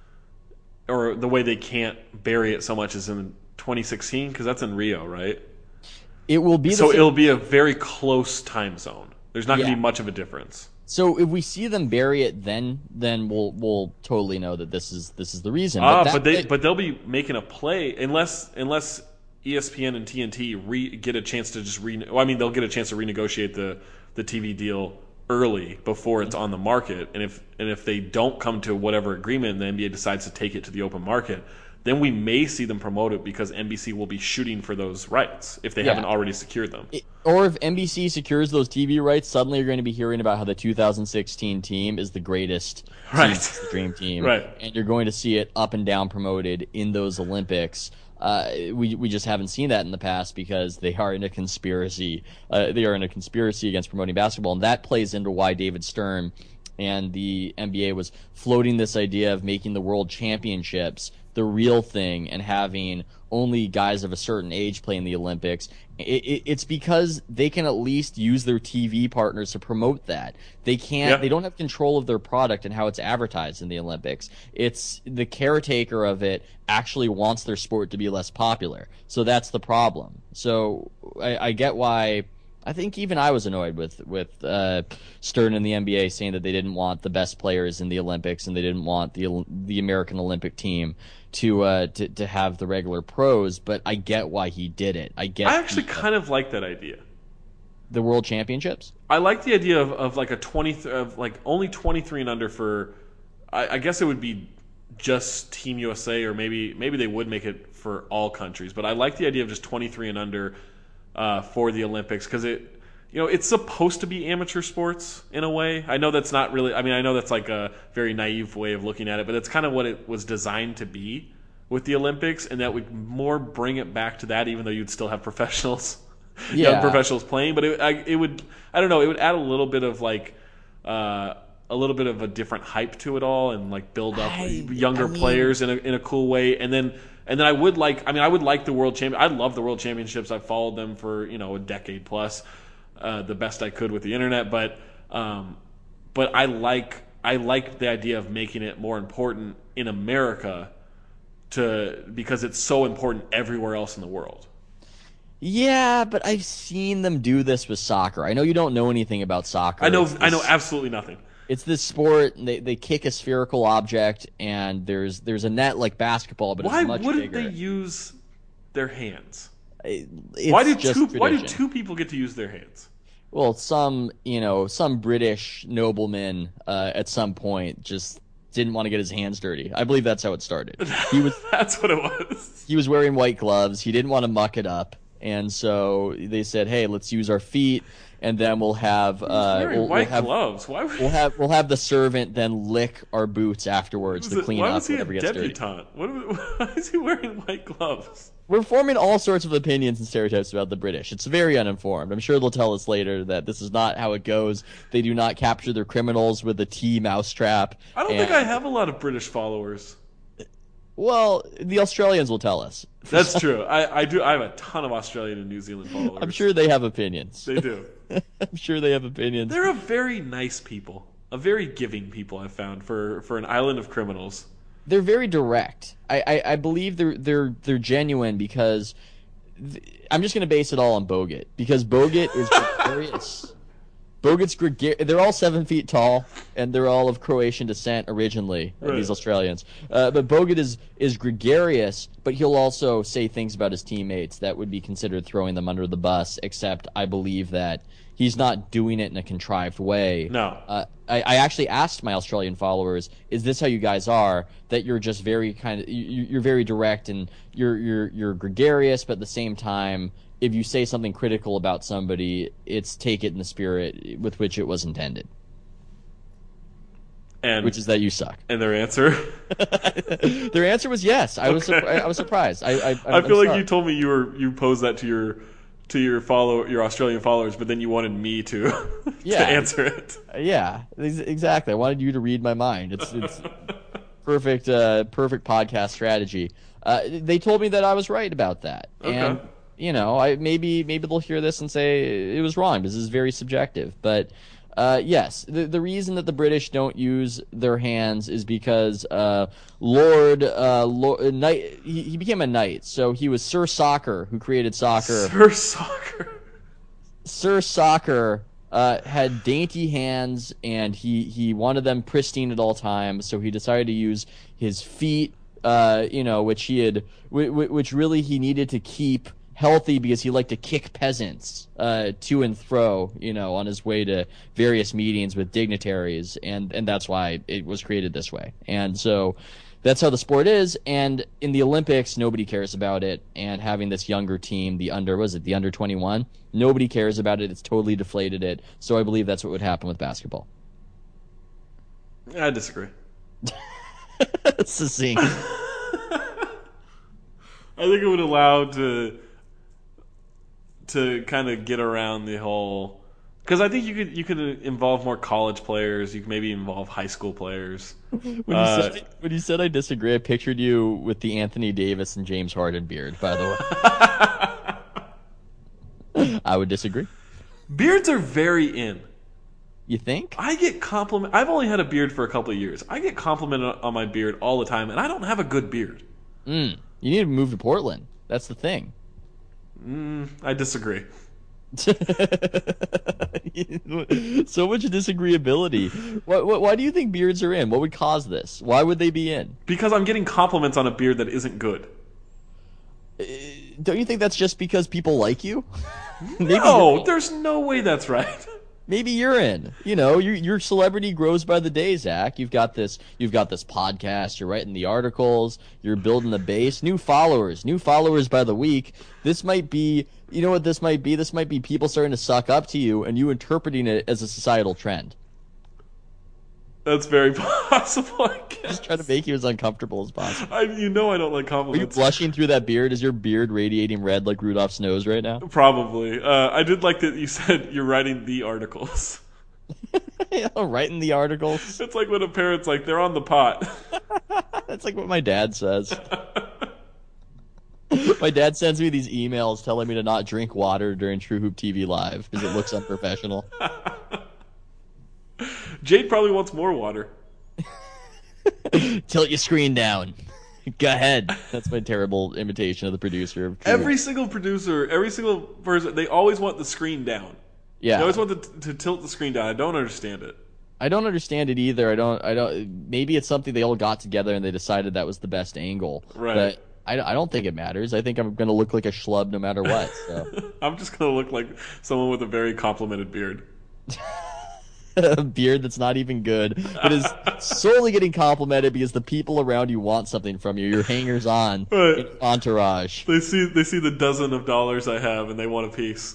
or the way they can't bury it so much is in twenty sixteen because that's in Rio, right? It will be the so same- it'll be a very close time zone. There's not going Yeah. to be much of a difference. So if we see them bury it, then then we'll we'll totally know that this is this is the reason. Ah, that but they play- but they'll be making a play unless unless E S P N and T N T re, get a chance to just re. Well, I mean, they'll get a chance to renegotiate the the T V deal early before it's on the market, and if and if they don't come to whatever agreement, and the N B A decides to take it to the open market, then we may see them promote it because N B C will be shooting for those rights if they Yeah. haven't already secured them. It- or if N B C secures those T V rights, suddenly you're going to be hearing about how the two thousand sixteen team is the greatest team, Right. it's the dream team, Right. and you're going to see it up and down promoted in those Olympics. Uh, we we just haven't seen that in the past because they are in a conspiracy. Uh, they are in a conspiracy against promoting basketball, and that plays into why David Stern and the N B A was floating this idea of making the World Championships the real thing and having only guys of a certain age play in the Olympics. It, it, it's because they can at least use their T V partners to promote that. They can't. Yeah. They don't have control of their product and how it's advertised in the Olympics. It's the caretaker of it actually wants their sport to be less popular. So that's the problem. So I, I get why. I think even I was annoyed with with uh, Stern and the N B A saying that they didn't want the best players in the Olympics and they didn't want the the American Olympic team to uh, to to have the regular pros. But I get why he did it. I get I actually the, kind of like that idea. the World Championships. I like the idea of, of like a twenty of like only twenty-three and under for. I, I guess it would be just Team U S A, or maybe maybe they would make it for all countries. But I like the idea of just twenty-three and under uh, for the Olympics because it, you know, it's supposed to be amateur sports in a way. I know that's not really. I mean, I know that's like a very naive way of looking at it, but it's kind of what it was designed to be with the Olympics, and that would more bring it back to that, even though you'd still have professionals. Yeah. Young professionals playing, but it, I, it would, I don't know, it would add a little bit of like, uh, a little bit of a different hype to it all, and like build up I- younger I mean- players in a in a cool way, and then and then I would like, I mean, I would like the world champion. I love the world championships. I've followed them for you know a decade plus, uh, the best I could with the internet, but um, but I like I like the idea of making it more important in America to because it's so important everywhere else in the world. Yeah, but I've seen them do this with soccer. I know you don't know anything about soccer. I know It's I know this- absolutely nothing. It's this sport. They they kick a spherical object, and there's there's a net like basketball, but Why it's much wouldn't bigger. they use their hands? It- it's Why do just two Why do tradition. two people get to use their hands? Well, some you know some British nobleman uh, at some point just didn't want to get his hands dirty. I believe that's how it started. He was That's what it was. he was wearing white gloves. He didn't want to muck it up, and so they said, "Hey, let's use our feet, and then we'll have uh, Wearing we'll, white we'll have gloves. Why? would- we'll have we'll have the servant then lick our boots afterwards was to it- clean why up was he a whatever gets dirty." debutante? What, why is he wearing white gloves? We're forming all sorts of opinions and stereotypes about the British. It's very uninformed. I'm sure they'll tell us later that this is not how it goes. They do not capture their criminals with a T mousetrap. I don't and- think I have a lot of British followers. Well, the Australians will tell us. That's true. I, I do. I have a ton of Australian and New Zealand followers. I'm sure they have opinions. they do. I'm sure they have opinions. They're a very nice people, a very giving people. I've found for for an island of criminals. They're very direct. I, I, I believe they're they're they're genuine because th- I'm just going to base it all on Bogut because Bogut is gregarious. Bogut's gregarious. They're all seven feet tall and they're all of Croatian descent originally. Right. These Australians, uh, but Bogut is is gregarious, but he'll also say things about his teammates that would be considered throwing them under the bus. Except I believe that he's not doing it in a contrived way. No. Uh, I, I actually asked my Australian followers, "Is this how you guys are? That you're just very kind of you, you're very direct and you're you're you're gregarious, but at the same time, if you say something critical about somebody, it's take it in the spirit with which it was intended." And, which is that you suck. And their answer? Their answer was yes. I was Okay. I was surprised. I I, I I'm feel like sorry. you told me you were you posed that to your to your follow your Australian followers, but then you wanted me to to Yeah. answer it. Yeah, ex- exactly. I wanted you to read my mind. It's it's perfect uh, perfect podcast strategy. Uh, they told me that I was right about that, Okay. and you know, I maybe maybe they'll hear this and say it was wrong. This is very subjective, but. Uh, yes, the the reason that the British don't use their hands is because uh, Lord uh, Lord Knight he, he became a knight, so he was Sir Soccer who created soccer. Sir Soccer. Sir Soccer uh, had dainty hands, and he, he wanted them pristine at all times. So he decided to use his feet, uh, you know, which he had, which really he needed to keep healthy because he liked to kick peasants uh, to and fro, you know, on his way to various meetings with dignitaries, and and that's why it was created this way. And so that's how the sport is. And in the Olympics, nobody cares about it. And having this younger team, the under was it the under twenty-one, nobody cares about it. It's totally deflated it. So I believe that's what would happen with basketball. I disagree. Succinct. I think it would allow to to kind of get around the whole, because I think you could you could involve more college players. You could maybe involve high school players. When you, Uh, said, when you said I disagree, I pictured you with the Anthony Davis and James Harden beard, by the way. I would disagree. Beards are very in. You think? I get compliment. I've only had a beard for a couple of years. I get complimented on my beard all the time, and I don't have a good beard. Mm. You need to move to Portland. That's the thing. Mm, I disagree. So much disagreeability. Why, why, why do you think beards are in? What would cause this? Why would they be in? Because I'm getting compliments on a beard that isn't good. Don't you think that's just because people like you? Maybe No, you're- there's no way that's right. Maybe you're in. You know, your your celebrity grows by the day, Zach. You've got this. You've got this podcast. You're writing the articles. You're building the base. New followers. New followers by the week. This might be. You know what this might be? This might be people starting to suck up to you and you interpreting it as a societal trend. That's very possible, I guess. Just trying to make you as uncomfortable as possible. I, you know I don't like Are you compliments. blushing through that beard? Is your beard radiating red like Rudolph's nose right now? Probably. Uh, I did like that you said you're writing the articles. Yeah, writing the articles. It's like when a parent's like, they're on the pot. That's like what my dad says. My dad sends me these emails telling me to not drink water during True Hoop T V Live because it looks unprofessional. Jade probably wants more water. Tilt your screen down. Go ahead. That's my terrible imitation of the producer of True Every Hoop. single producer, every single person, they always want the screen down. They Yeah. always want the, to tilt the screen down. I don't understand it. I don't understand it either. I don't. I don't. Maybe it's something they all got together and they decided that was the best angle. Right. But I, I don't think it matters. I think I'm going to look like a schlub no matter what. So. I'm just going to look like someone with a very complimented beard. A beard that's not even good. It is solely getting complimented because the people around you want something from you. Your hangers on, Right. entourage. They see they see the dozen of dollars I have and they want a piece.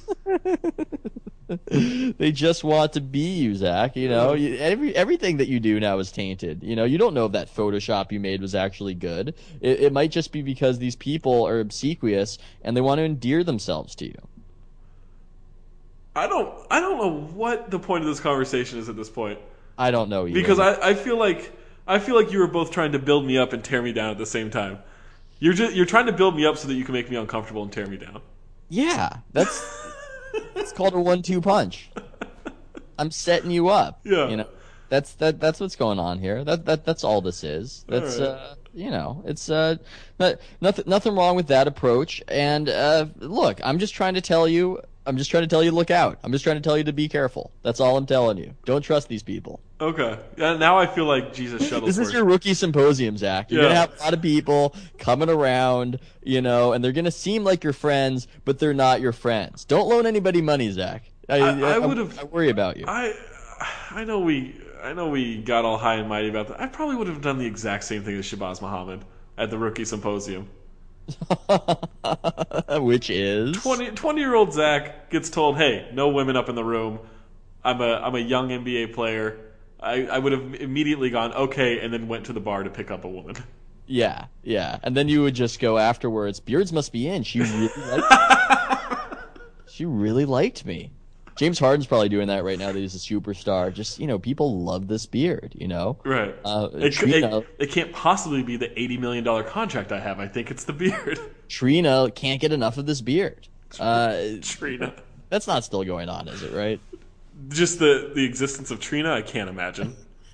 They just want to be you, Zach. You know, you, every everything that you do now is tainted. You know, you don't know if that Photoshop you made was actually good. It, it might just be because these people are obsequious and they want to endear themselves to you. I don't I don't know what the point of this conversation is at this point. I don't know either. Because I, I feel like I feel like you were both trying to build me up and tear me down at the same time. You're just you're trying to build me up so that you can make me uncomfortable and tear me down. yeah, that's it's called a one-two punch. I'm setting you up. Yeah. You know, that's that that's what's going on here. That that that's all this is. That's All right. uh, you know, it's uh, not, nothing nothing wrong with that approach. And uh, look, I'm just trying to tell you. I'm just trying to tell you to look out. I'm just trying to tell you to be careful. That's all I'm telling you. Don't trust these people. Okay. Yeah, now I feel like Jesus Shuttlesworth. This is your rookie symposium, Zach. You're Yeah. gonna have a lot of people coming around, you know, and they're gonna seem like your friends, but they're not your friends. Don't loan anybody money, Zach. I, I, I I would have. I worry about you. I I know we I know we got all high and mighty about that. I probably would have done the exact same thing as Shabazz Muhammad at the rookie symposium. Which is twenty, twenty year old Zach gets told, "Hey, no women up in the room. I'm a I'm a young N B A player." I, I would have immediately gone okay, and then went to the bar to pick up a woman. Yeah, yeah, and then you would just go afterwards. Beards must be in. She really liked. She really liked me. James Harden's probably doing that right now. That he's a superstar. Just you know, people love this beard. You know, right? Uh, it, Trina, it, it can't possibly be the eighty million dollar contract I have. I think it's the beard. Trina can't get enough of this beard. Uh, Trina. That's not still going on, is it? Right? Just the, the existence of Trina, I can't imagine.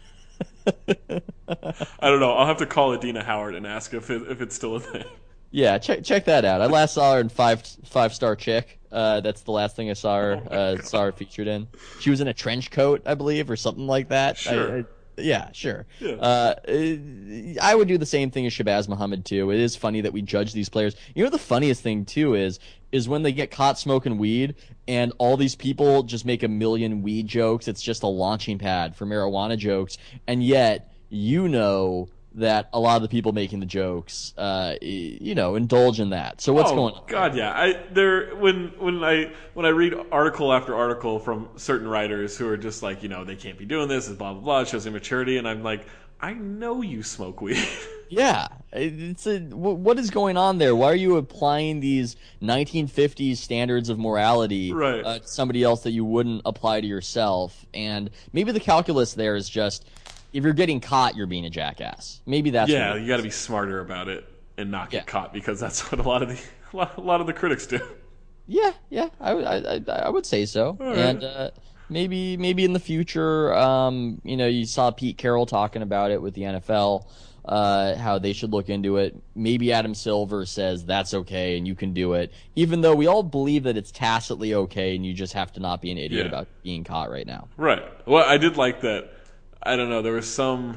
I don't know. I'll have to call Adina Howard and ask if it, if it's still a thing. Yeah, check check that out. I last saw her in five five star chick. Uh, that's the last thing I saw her Oh uh, saw her featured in. She was in a trench coat, I believe, or something like that. Sure. I, I, yeah, sure. Yeah. Uh, I would do the same thing as Shabazz Muhammad too. It is funny that we judge these players. You know, the funniest thing too is is when they get caught smoking weed and all these people just make a million weed jokes. It's just a launching pad for marijuana jokes, and yet you know that a lot of the people making the jokes, uh, you know, indulge in that. So what's oh, going on? God, yeah. I there when when I when I read article after article from certain writers who are just like, you know, they can't be doing this, and blah blah blah, it shows immaturity, and I'm like, I know you smoke weed. Yeah, it's a, what is going on there? Why are you applying these nineteen fifties standards of morality right. uh, to somebody else that you wouldn't apply to yourself? And maybe the calculus there is just, if you're getting caught, you're being a jackass. Maybe that's yeah. what You got to be smarter about it and not get yeah. caught, because that's what a lot of the a lot, a lot of the critics do. Yeah, yeah, I, would- I, I, I would say so. All right. And uh, maybe maybe in the future, um, you know, you saw Pete Carroll talking about it with the N F L. Uh, how they should look into it. Maybe Adam Silver says that's okay and you can do it, even though we all believe that it's tacitly okay and you just have to not be an idiot Yeah. about being caught right now. Right. Well, I did like that. I don't know. There was some.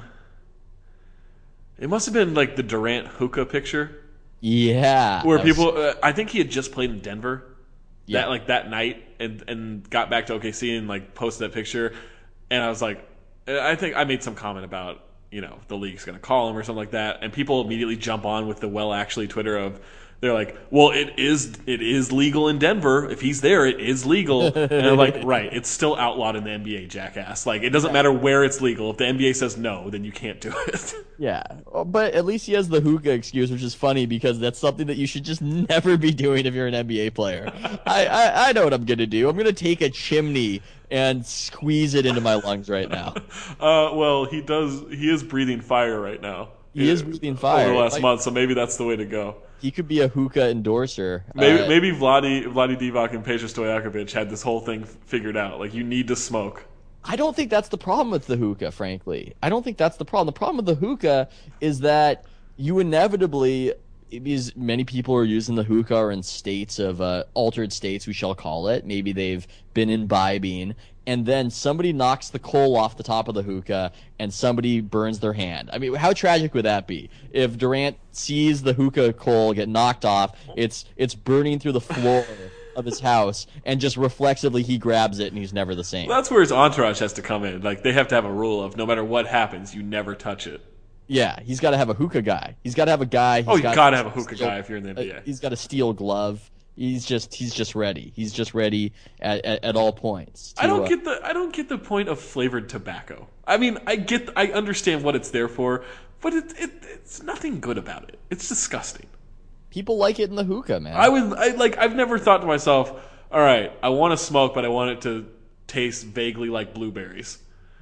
It must have been like the Durant hookah picture Yeah. where that was- people. Uh, I think he had just played in Denver. Yeah. That like that night, and and got back to O K C and like posted that picture, and I was like, I think I made some comment about, you know, the league's going to call him or something like that, and people immediately jump on with the well actually Twitter of, they're like, well, it is it is legal in Denver. If he's there, it is legal. And I'm like, right, it's still outlawed in the N B A, jackass. Like, it doesn't matter where it's legal. If the N B A says no, then you can't do it. Yeah, Well, but at least he has the hookah excuse, which is funny because that's something that you should just never be doing if you're an N B A player. I, I, I know what I'm going to do. I'm going to take a chimney and squeeze it into my lungs right now. Uh, well, he does. He is breathing fire right now. He is breathing fire. over the last Like- month, so maybe that's the way to go. He could be a hookah endorser. Maybe Uh, maybe Vladi Vladi Divac and Peja Stojakovic had this whole thing figured out. Like, you need to smoke. I don't think that's the problem with the hookah, frankly. I don't think that's the problem. The problem with the hookah is that you inevitably, because many people are using the hookah or in states of uh, altered states, we shall call it. Maybe they've been imbibing, and then somebody knocks the coal off the top of the hookah and somebody burns their hand. I mean, how tragic would that be? If Durant sees the hookah coal get knocked off, it's it's burning through the floor of his house, and just reflexively he grabs it and he's never the same. That's where his entourage has to come in. Like, they have to have a rule of no matter what happens, you never touch it. Yeah, he's got to have a hookah guy. He's got to have a guy. He's Oh, you got gotta have a hookah steel- guy if you're in the N B A. uh, He's got a steel glove. He's just he's just ready. He's just ready at, at, at all points. to, I don't uh, get the I don't get the point of flavored tobacco. I mean, I get I understand what it's there for, but it, it it's nothing good about it. It's disgusting. people like it in the hookah, man. I would I like I've never thought to myself, all right, I want to smoke, but I want it to taste vaguely like blueberries.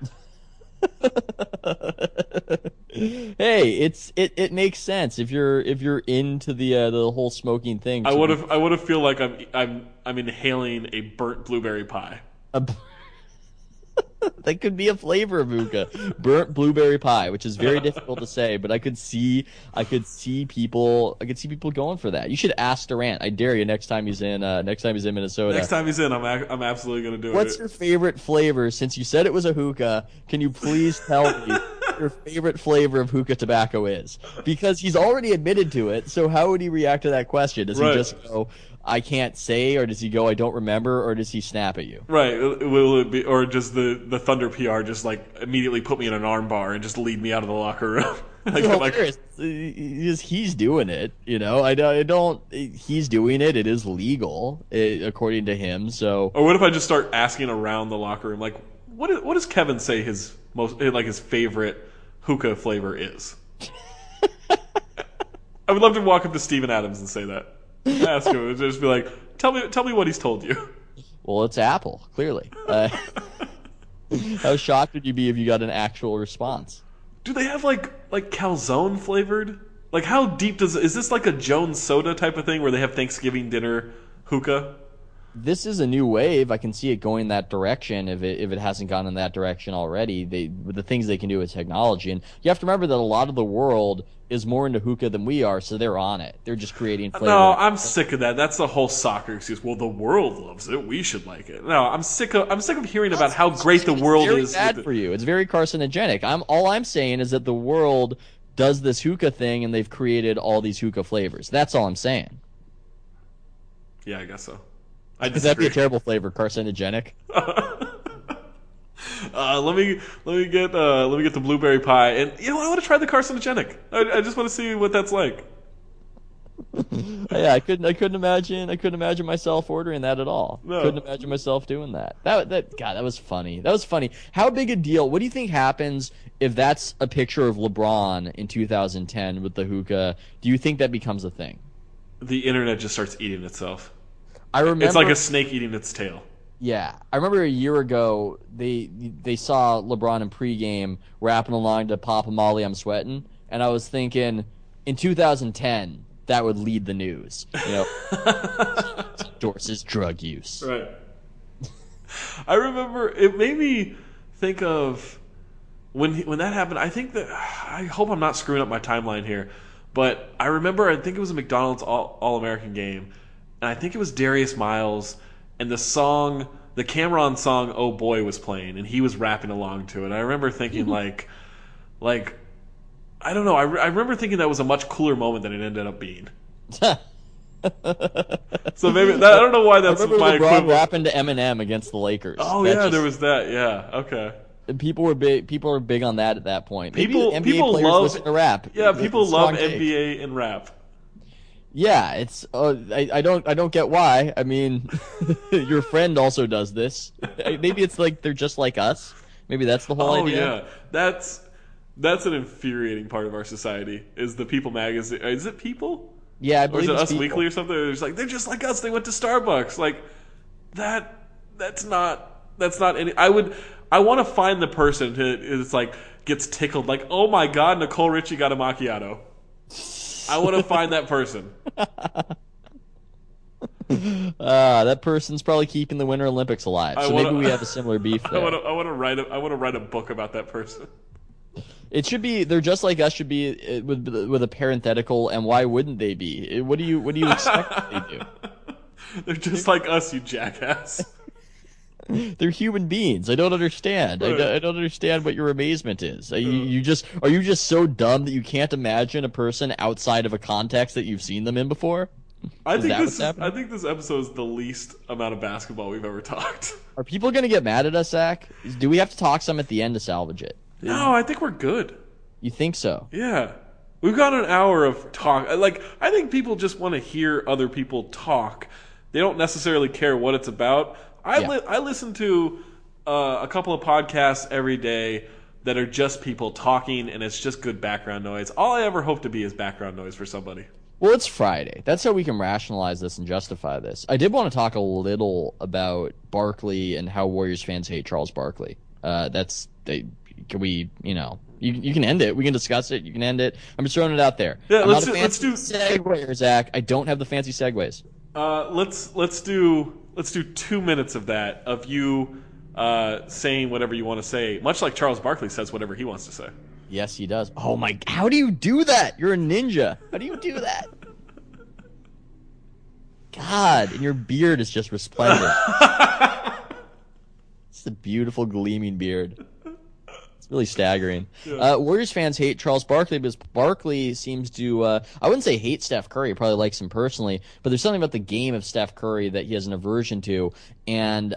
Hey, it's it, it makes sense if you're if you're into the uh, the whole smoking thing. I So would have I would have feel like I'm I'm I'm inhaling a burnt blueberry pie. a- that could be a flavor of hookah, burnt blueberry pie, which is very difficult to say, but I could see I could see people I could see people going for that. You should ask Durant. I dare you next time he's in uh, next time he's in Minnesota. Next time he's in, I'm ac- I'm absolutely gonna do What's it. your favorite flavor? Since you said it was a hookah, can you please tell me your your favorite flavor of hookah tobacco is, because he's already admitted to it. So how would he react to that question? Does Right. he just go, "I can't say," or does he go, "I don't remember," or does he snap at you? Right. Will it be, or does the, the Thunder P R just like immediately put me in an arm bar and just lead me out of the locker room? like, Well, like, hilarious. He's, he's doing it, you know. I don't, I don't. He's doing it. It is legal, eh, according to him. So, or what if I just start asking around the locker room, like, what is, what does Kevin say his most like his favorite hookah flavor is? I would love to walk up to Steven Adams and say that. Ask him and just be like, tell me, tell me what he's told you. well, it's Apple, clearly. Uh, how shocked would you be if you got an actual response? Do they have like like calzone flavored? Like how deep does is this like a Jones Soda type of thing where they have Thanksgiving dinner hookah? This is a new wave. I can see it going that direction if it if it hasn't gone in that direction already. They with the things they can do with technology, and you have to remember that a lot of the world is more into hookah than we are, so they're on it. They're just creating flavor. No, I'm sick of that. That's the whole soccer excuse. Well, the world loves it. We should like it. No, I'm sick of I'm sick of hearing about how great the world it's very is. bad with for it. you. It's very carcinogenic. I'm all I'm saying is that the world does this hookah thing, and they've created all these hookah flavors. That's all I'm saying. Yeah, I guess so. I Could that be disagree. a terrible flavor? Carcinogenic? Uh, let me let me get uh, let me get the blueberry pie, and you know I want to try the carcinogenic. I, I just want to see what that's like. Yeah, I couldn't. I couldn't imagine. I couldn't imagine myself ordering that at all. No. Couldn't imagine myself doing that. That that God, that was funny. That was funny. How big a deal? What do you think happens if that's a picture of LeBron in two thousand ten with the hookah? Do you think that becomes a thing? The internet just starts eating itself. I remember. It's like a snake eating its tail. Yeah, I remember a year ago they they saw LeBron in pregame rapping along to "Papa Molly, I'm Sweating," and I was thinking, in two thousand ten that would lead the news. You know, endorses drug use. Right. I remember it made me think of when when that happened. I think that I hope I'm not screwing up my timeline here, but I remember I think it was a McDonald's All, All American game, and I think it was Darius Miles, and the song, the Cameron song, "Oh Boy" was playing, and he was rapping along to it. I remember thinking like, like, I don't know. I, re- I remember thinking that was a much cooler moment than it ended up being. So maybe that, I don't know why that's I remember my LeBron equivalent. rapping to Eminem against the Lakers. Oh That yeah, just- there was that. Yeah, okay. people were big. People were big on that at that point. Maybe People- N B A people players love- listen to rap. Yeah, It's a people strong love take. N B A and rap. Yeah, it's. Uh, I, I don't. I don't get why. I mean, your friend also does this. Maybe it's like they're just like us. Maybe that's the whole Oh idea. yeah, that's that's an infuriating part of our society. Is the People magazine? Is it People? Yeah, I Or believe is it it's Us people. Weekly or something? It's like they're just like us. They went to Starbucks. Like that. That's not. That's not any. I would. I want to find the person who is like gets tickled. Like, oh my god, Nicole Richie got a macchiato. I want to find that person. Ah, that person's probably keeping the Winter Olympics alive. I So wanna- maybe we have a similar beef I there. want to. I want to write. A, I want to write a book about that person. It should be. They're just like us. Should be uh, with with a parenthetical. And why wouldn't they be? Uh, What do you What do you expect that they do? They're just like us, you jackass. They're human beings. I don't understand. I, Right. don't, I don't understand what your amazement is. Are you, you just are you just so dumb that you can't imagine a person outside of a context that you've seen them in before? I Is think that this. what's Is, happening? I think this episode is the least amount of basketball we've ever talked. Are people going to get mad at us, Zach? Do we have to talk some at the end to salvage it? No, I think we're good. You think so? Yeah, we've got an hour of talk. Like, I think people just want to hear other people talk. They don't necessarily care what it's about. I Yeah. li- I listen to uh, a couple of podcasts every day that are just people talking, and it's just good background noise. All I ever hope to be is background noise for somebody. Well, it's Friday. That's how we can rationalize this and justify this. I did want to talk a little about Barkley and how Warriors fans hate Charles Barkley. Uh, that's they. Can we? You know, you you can end it. We can discuss it. You can end it. I'm just throwing it out there. Yeah, I'm let's not a do- let's fancy do- seguer, Zach. I don't have the fancy segues. Uh, let's let's do let's do two minutes of that of you uh, saying whatever you want to say, much like Charles Barkley says whatever he wants to say. Yes, he does. Oh my! How do you do that? You're a ninja. How do you do that? God, and your beard is just resplendent. It's a beautiful gleaming beard. It's really staggering. Yeah. Uh, Warriors fans hate Charles Barkley because Barkley seems to, uh, I wouldn't say hate Steph Curry, he probably likes him personally, but there's something about the game of Steph Curry that he has an aversion to. And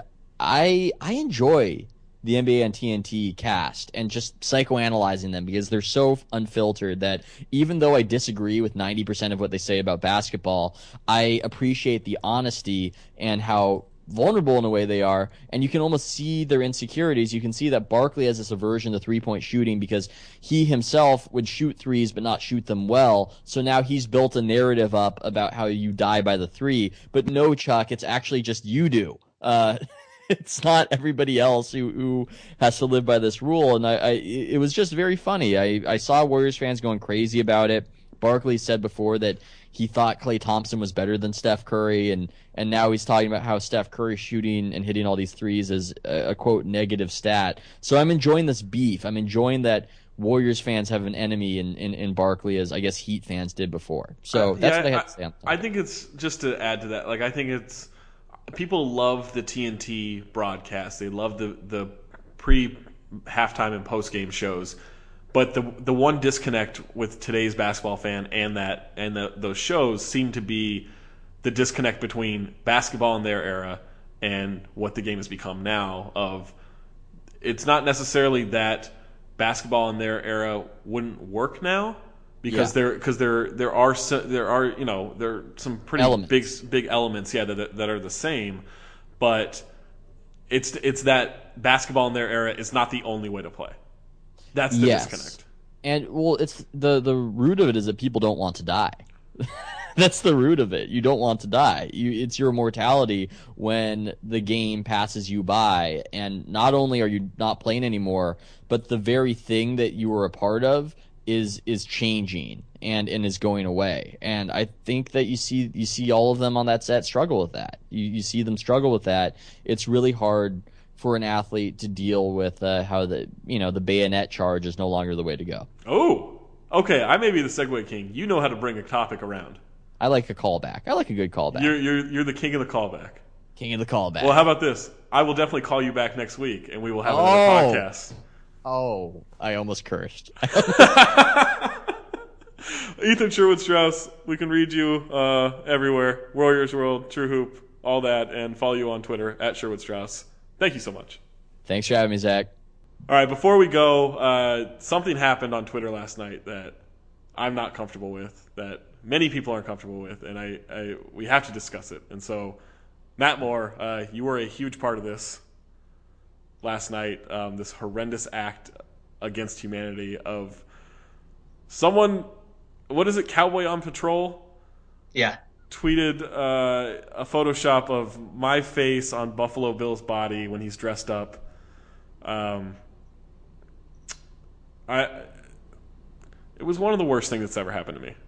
I I enjoy the N B A on T N T cast and just psychoanalyzing them because they're so unfiltered that even though I disagree with ninety percent of what they say about basketball, I appreciate the honesty and how vulnerable in a way they are, and you can almost see their insecurities. You can see that Barkley has this aversion to three-point shooting because he himself would shoot threes but not shoot them well, so now he's built a narrative up about how you die by the three, but no, Chuck, it's actually just you do. Uh, it's not everybody else who, who has to live by this rule, and I, I it was just very funny. I, I saw Warriors fans going crazy about it. Barkley said before that he thought Klay Thompson was better than Steph Curry, and, and now he's talking about how Steph Curry shooting and hitting all these threes is a, a, quote, negative stat. So I'm enjoying this beef. I'm enjoying that Warriors fans have an enemy in, in, in Barkley as, I guess, Heat fans did before. So Uh, that's yeah, what I I, have to say. on that. I think it's, just to add to that, like I think it's, people love the T N T broadcast. They love the, the pre, halftime and post-game shows. But the the one disconnect with today's basketball fan and that and the, those shows seem to be the disconnect between basketball in their era and what the game has become now. Of it's not necessarily that basketball in their era wouldn't work now because Yeah. there because there there are so, there are you know there are some pretty Elements. big big elements yeah that that are the same, but it's it's that basketball in their era is not the only way to play. That's the Yes. disconnect. And well, it's the the root of it is that people don't want to die. That's the root of it. You don't want to die. You, it's your mortality when the game passes you by, and not only are you not playing anymore, but the very thing that you were a part of is is changing and and is going away. And I think that you see you see all of them on that set struggle with that. You you see them struggle with that. It's really hard for an athlete to deal with uh, how the you know the bayonet charge is no longer the way to go. Oh, okay. I may be the segue king. You know how to bring a topic around. I like a callback. I like a good callback. You're you're you're the king of the callback. King of the callback. Well, how about this? I will definitely call you back next week, and we will have Oh. another podcast. Oh, I almost cursed. Ethan Sherwood Strauss. We can read you uh, everywhere. Warriors World, True Hoop, all that, and follow you on Twitter at Sherwood Strauss. Thank you so much. Thanks for having me, Zach. All right, before we go, uh, something happened on Twitter last night that I'm not comfortable with, that many people aren't comfortable with, and I, I we have to discuss it. And so, Matt Moore, uh, you were a huge part of this last night, um, this horrendous act against humanity of someone, what is it, Cowboy on Patrol? Yeah. Tweeted uh, a Photoshop of my face on Buffalo Bill's body when he's dressed up. Um, I it was one of the worst things that's ever happened to me.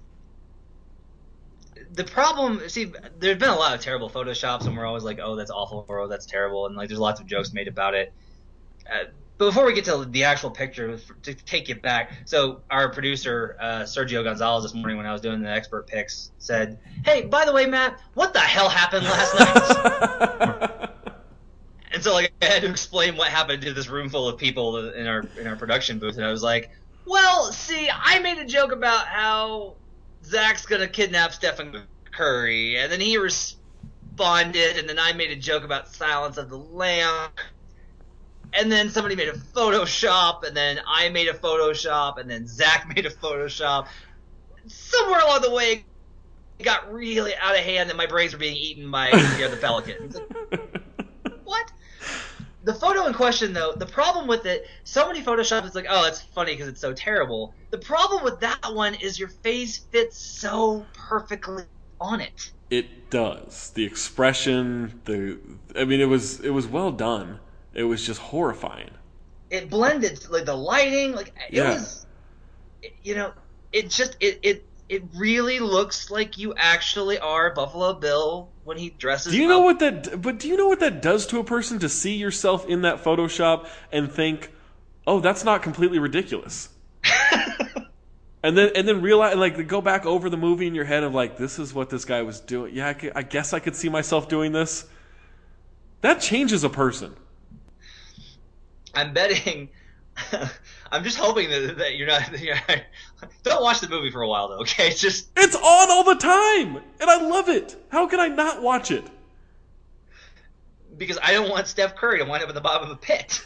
The problem, see, there's been a lot of terrible Photoshops, and we're always like, oh, that's awful, or oh, that's terrible, and like there's lots of jokes made about it. Uh, but before we get to the actual picture, to take it back, so our producer, uh, Sergio Gonzalez, this morning when I was doing the expert picks, said, hey, by the way, Matt, what the hell happened last night? And so like I had to explain what happened to this room full of people in our in our production booth, and I was like, well, see, I made a joke about how Zach's gonna kidnap Stephen Curry, and then he responded, and then I made a joke about Silence of the Lamb, and then somebody made a Photoshop, and then I made a Photoshop, and then Zach made a Photoshop. Somewhere along the way, it got really out of hand, and my brains were being eaten by you know, the pelican. Like, what? The photo in question, though, the problem with it, so many Photoshops, it's like, oh, it's funny because it's so terrible. The problem with that one is your face fits so perfectly on it. It does. The expression, the I mean, it was it was well done. It was just horrifying. It blended, like the lighting, like it Yeah. was, you know, it just it it it really looks like you actually are Buffalo Bill when he dresses. Do you know up. what that? But do you know what that does to a person to see yourself in that Photoshop and think, "Oh, that's not completely ridiculous," and then and then realize, like, go back over the movie in your head of like, "This is what this guy was doing." Yeah, I, could, I guess I could see myself doing this. That changes a person. I'm betting I'm just hoping that, that you're not. You're not. Don't watch the movie for a while, though. Okay, it's just It's on all the time, and I love it. How can I not watch it? because I don't want Steph Curry to wind up at the bottom of a pit.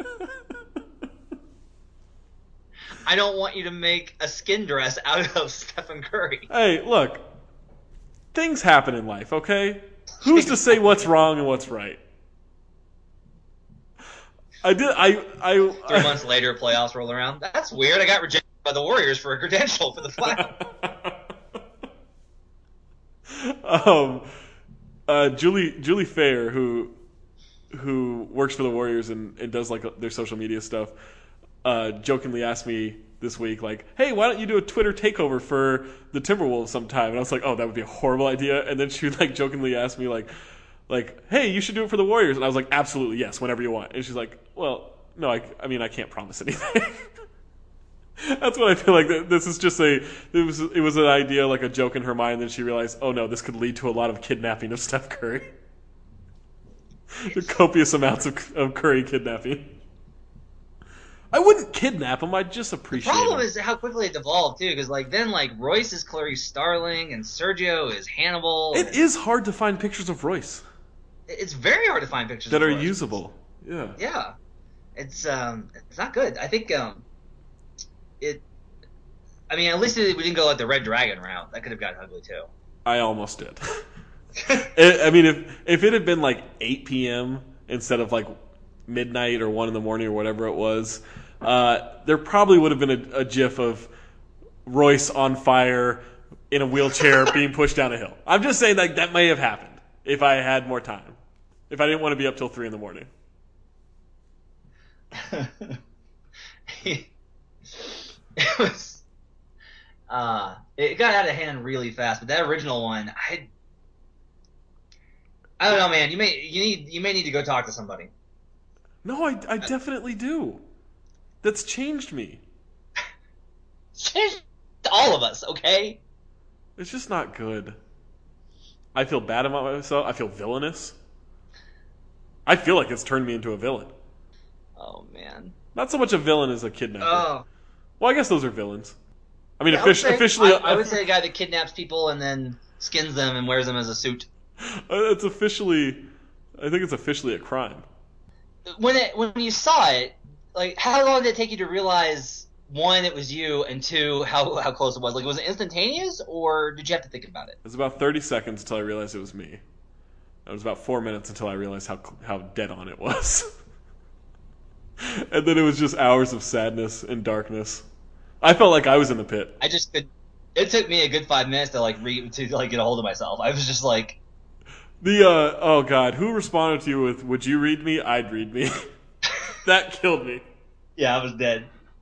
I don't want you to make a skin dress out of Stephen Curry. Hey, look. Things happen in life, okay? Who's to say what's wrong and what's right? I did. I. I. Three months later, playoffs roll around. That's weird. I got rejected by the Warriors for a credential for the flag. um, uh, Julie Julie Fair, who who works for the Warriors and, and does like their social media stuff, uh, jokingly asked me this week, like, "Hey, why don't you do a Twitter takeover for the Timberwolves sometime?" And I was like, "Oh, that would be a horrible idea." And then she like jokingly asked me like, like, "Hey, you should do it for the Warriors." And I was like, "Absolutely, yes, whenever you want." And she's like, "Well, no, I, I mean, I can't promise anything." That's what I feel like. This is just a it was it was an idea, like a joke in her mind. Then she realized, oh no, this could lead to a lot of kidnapping of Steph Curry. The copious amounts of, of Curry kidnapping. I wouldn't kidnap him. I'd just The appreciate problem him. is how quickly it evolved too, because like then like Royce is Clarice Starling and Sergio is Hannibal. It and is hard to find pictures of Royce It's very hard to find pictures that of are Royce. usable. Yeah. Yeah, it's um, it's not good. I think um, it. I mean, at least we didn't go like the Red Dragon route. That could have gotten ugly too. I almost did. It- I mean, if if it had been like eight p.m. instead of like midnight or one in the morning or whatever it was, uh, there probably would have been a, a GIF of Royce on fire in a wheelchair being pushed down a hill. I'm just saying like that may have happened if I had more time. If I didn't want to be up till three in the morning. It was. Uh, it got out of hand really fast, but that original one, I. I don't know, man. You may you need you may need to go talk to somebody. No, I, I definitely do. That's changed me. Change to all of us, okay? It's just not good. I feel bad about myself. I feel villainous. I feel like it's turned me into a villain. Oh man. Not so much a villain as a kidnapper. Oh. Well, I guess those are villains. I mean, Yeah, I would offici- say- officially, I, I would say a guy that kidnaps people and then skins them and wears them as a suit. uh, it's officially. I think it's officially a crime. When it when you saw it, like how long did it take you to realize one it was you and two how how close it was? Like was it instantaneous or did you have to think about it? It was about thirty seconds until I realized it was me. It was about four minutes until I realized how how dead on it was. And then it was just hours of sadness and darkness. I felt like I was in the pit. I just could. It took me a good five minutes to like re to like get a hold of myself. I was just like, The uh oh god, who responded to you with "Would you read me? I'd read me." That killed me. yeah, I was dead.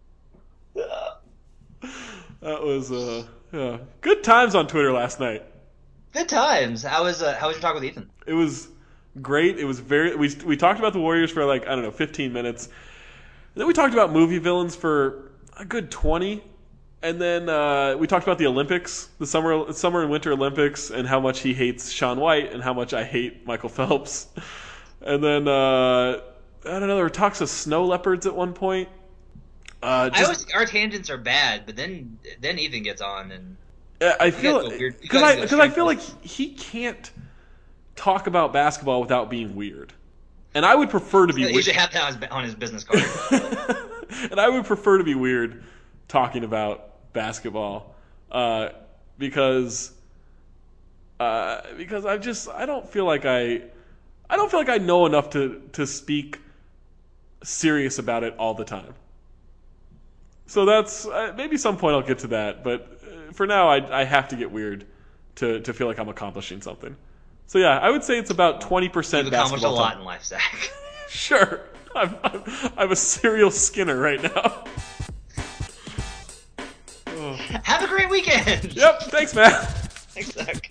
That was uh yeah. Good times on Twitter last night. Good times. How was uh, how was your talk with Ethan? It was great. It was very we we talked about the Warriors for like, I don't know, fifteen minutes. And then we talked about movie villains for a good twenty. And then uh, we talked about the Olympics, the summer summer and winter Olympics, and how much he hates Shaun White and how much I hate Michael Phelps. And then uh, I don't know, there were talks of snow leopards at one point. Uh, I just, always think our tangents are bad, but then then Ethan gets on and I feel guys go weird. You because guys I go because I strange feel like places. he can't talk about basketball without being weird, and I would prefer to be he weird. should have that on his, on his business card. And I would prefer to be weird talking about basketball uh, because uh, because I just I don't feel like I I don't feel like I know enough to to speak serious about it all the time. So that's uh, maybe some point I'll get to that, but uh, for now I I have to get weird to to feel like I'm accomplishing something. So yeah, I would say it's about twenty percent You've accomplished a basketball lot time. in life, Zach. Sure. I'm, I'm, I'm a serial skinner right now. Have a great weekend. Yep. Thanks, Matt. Thanks, Zach.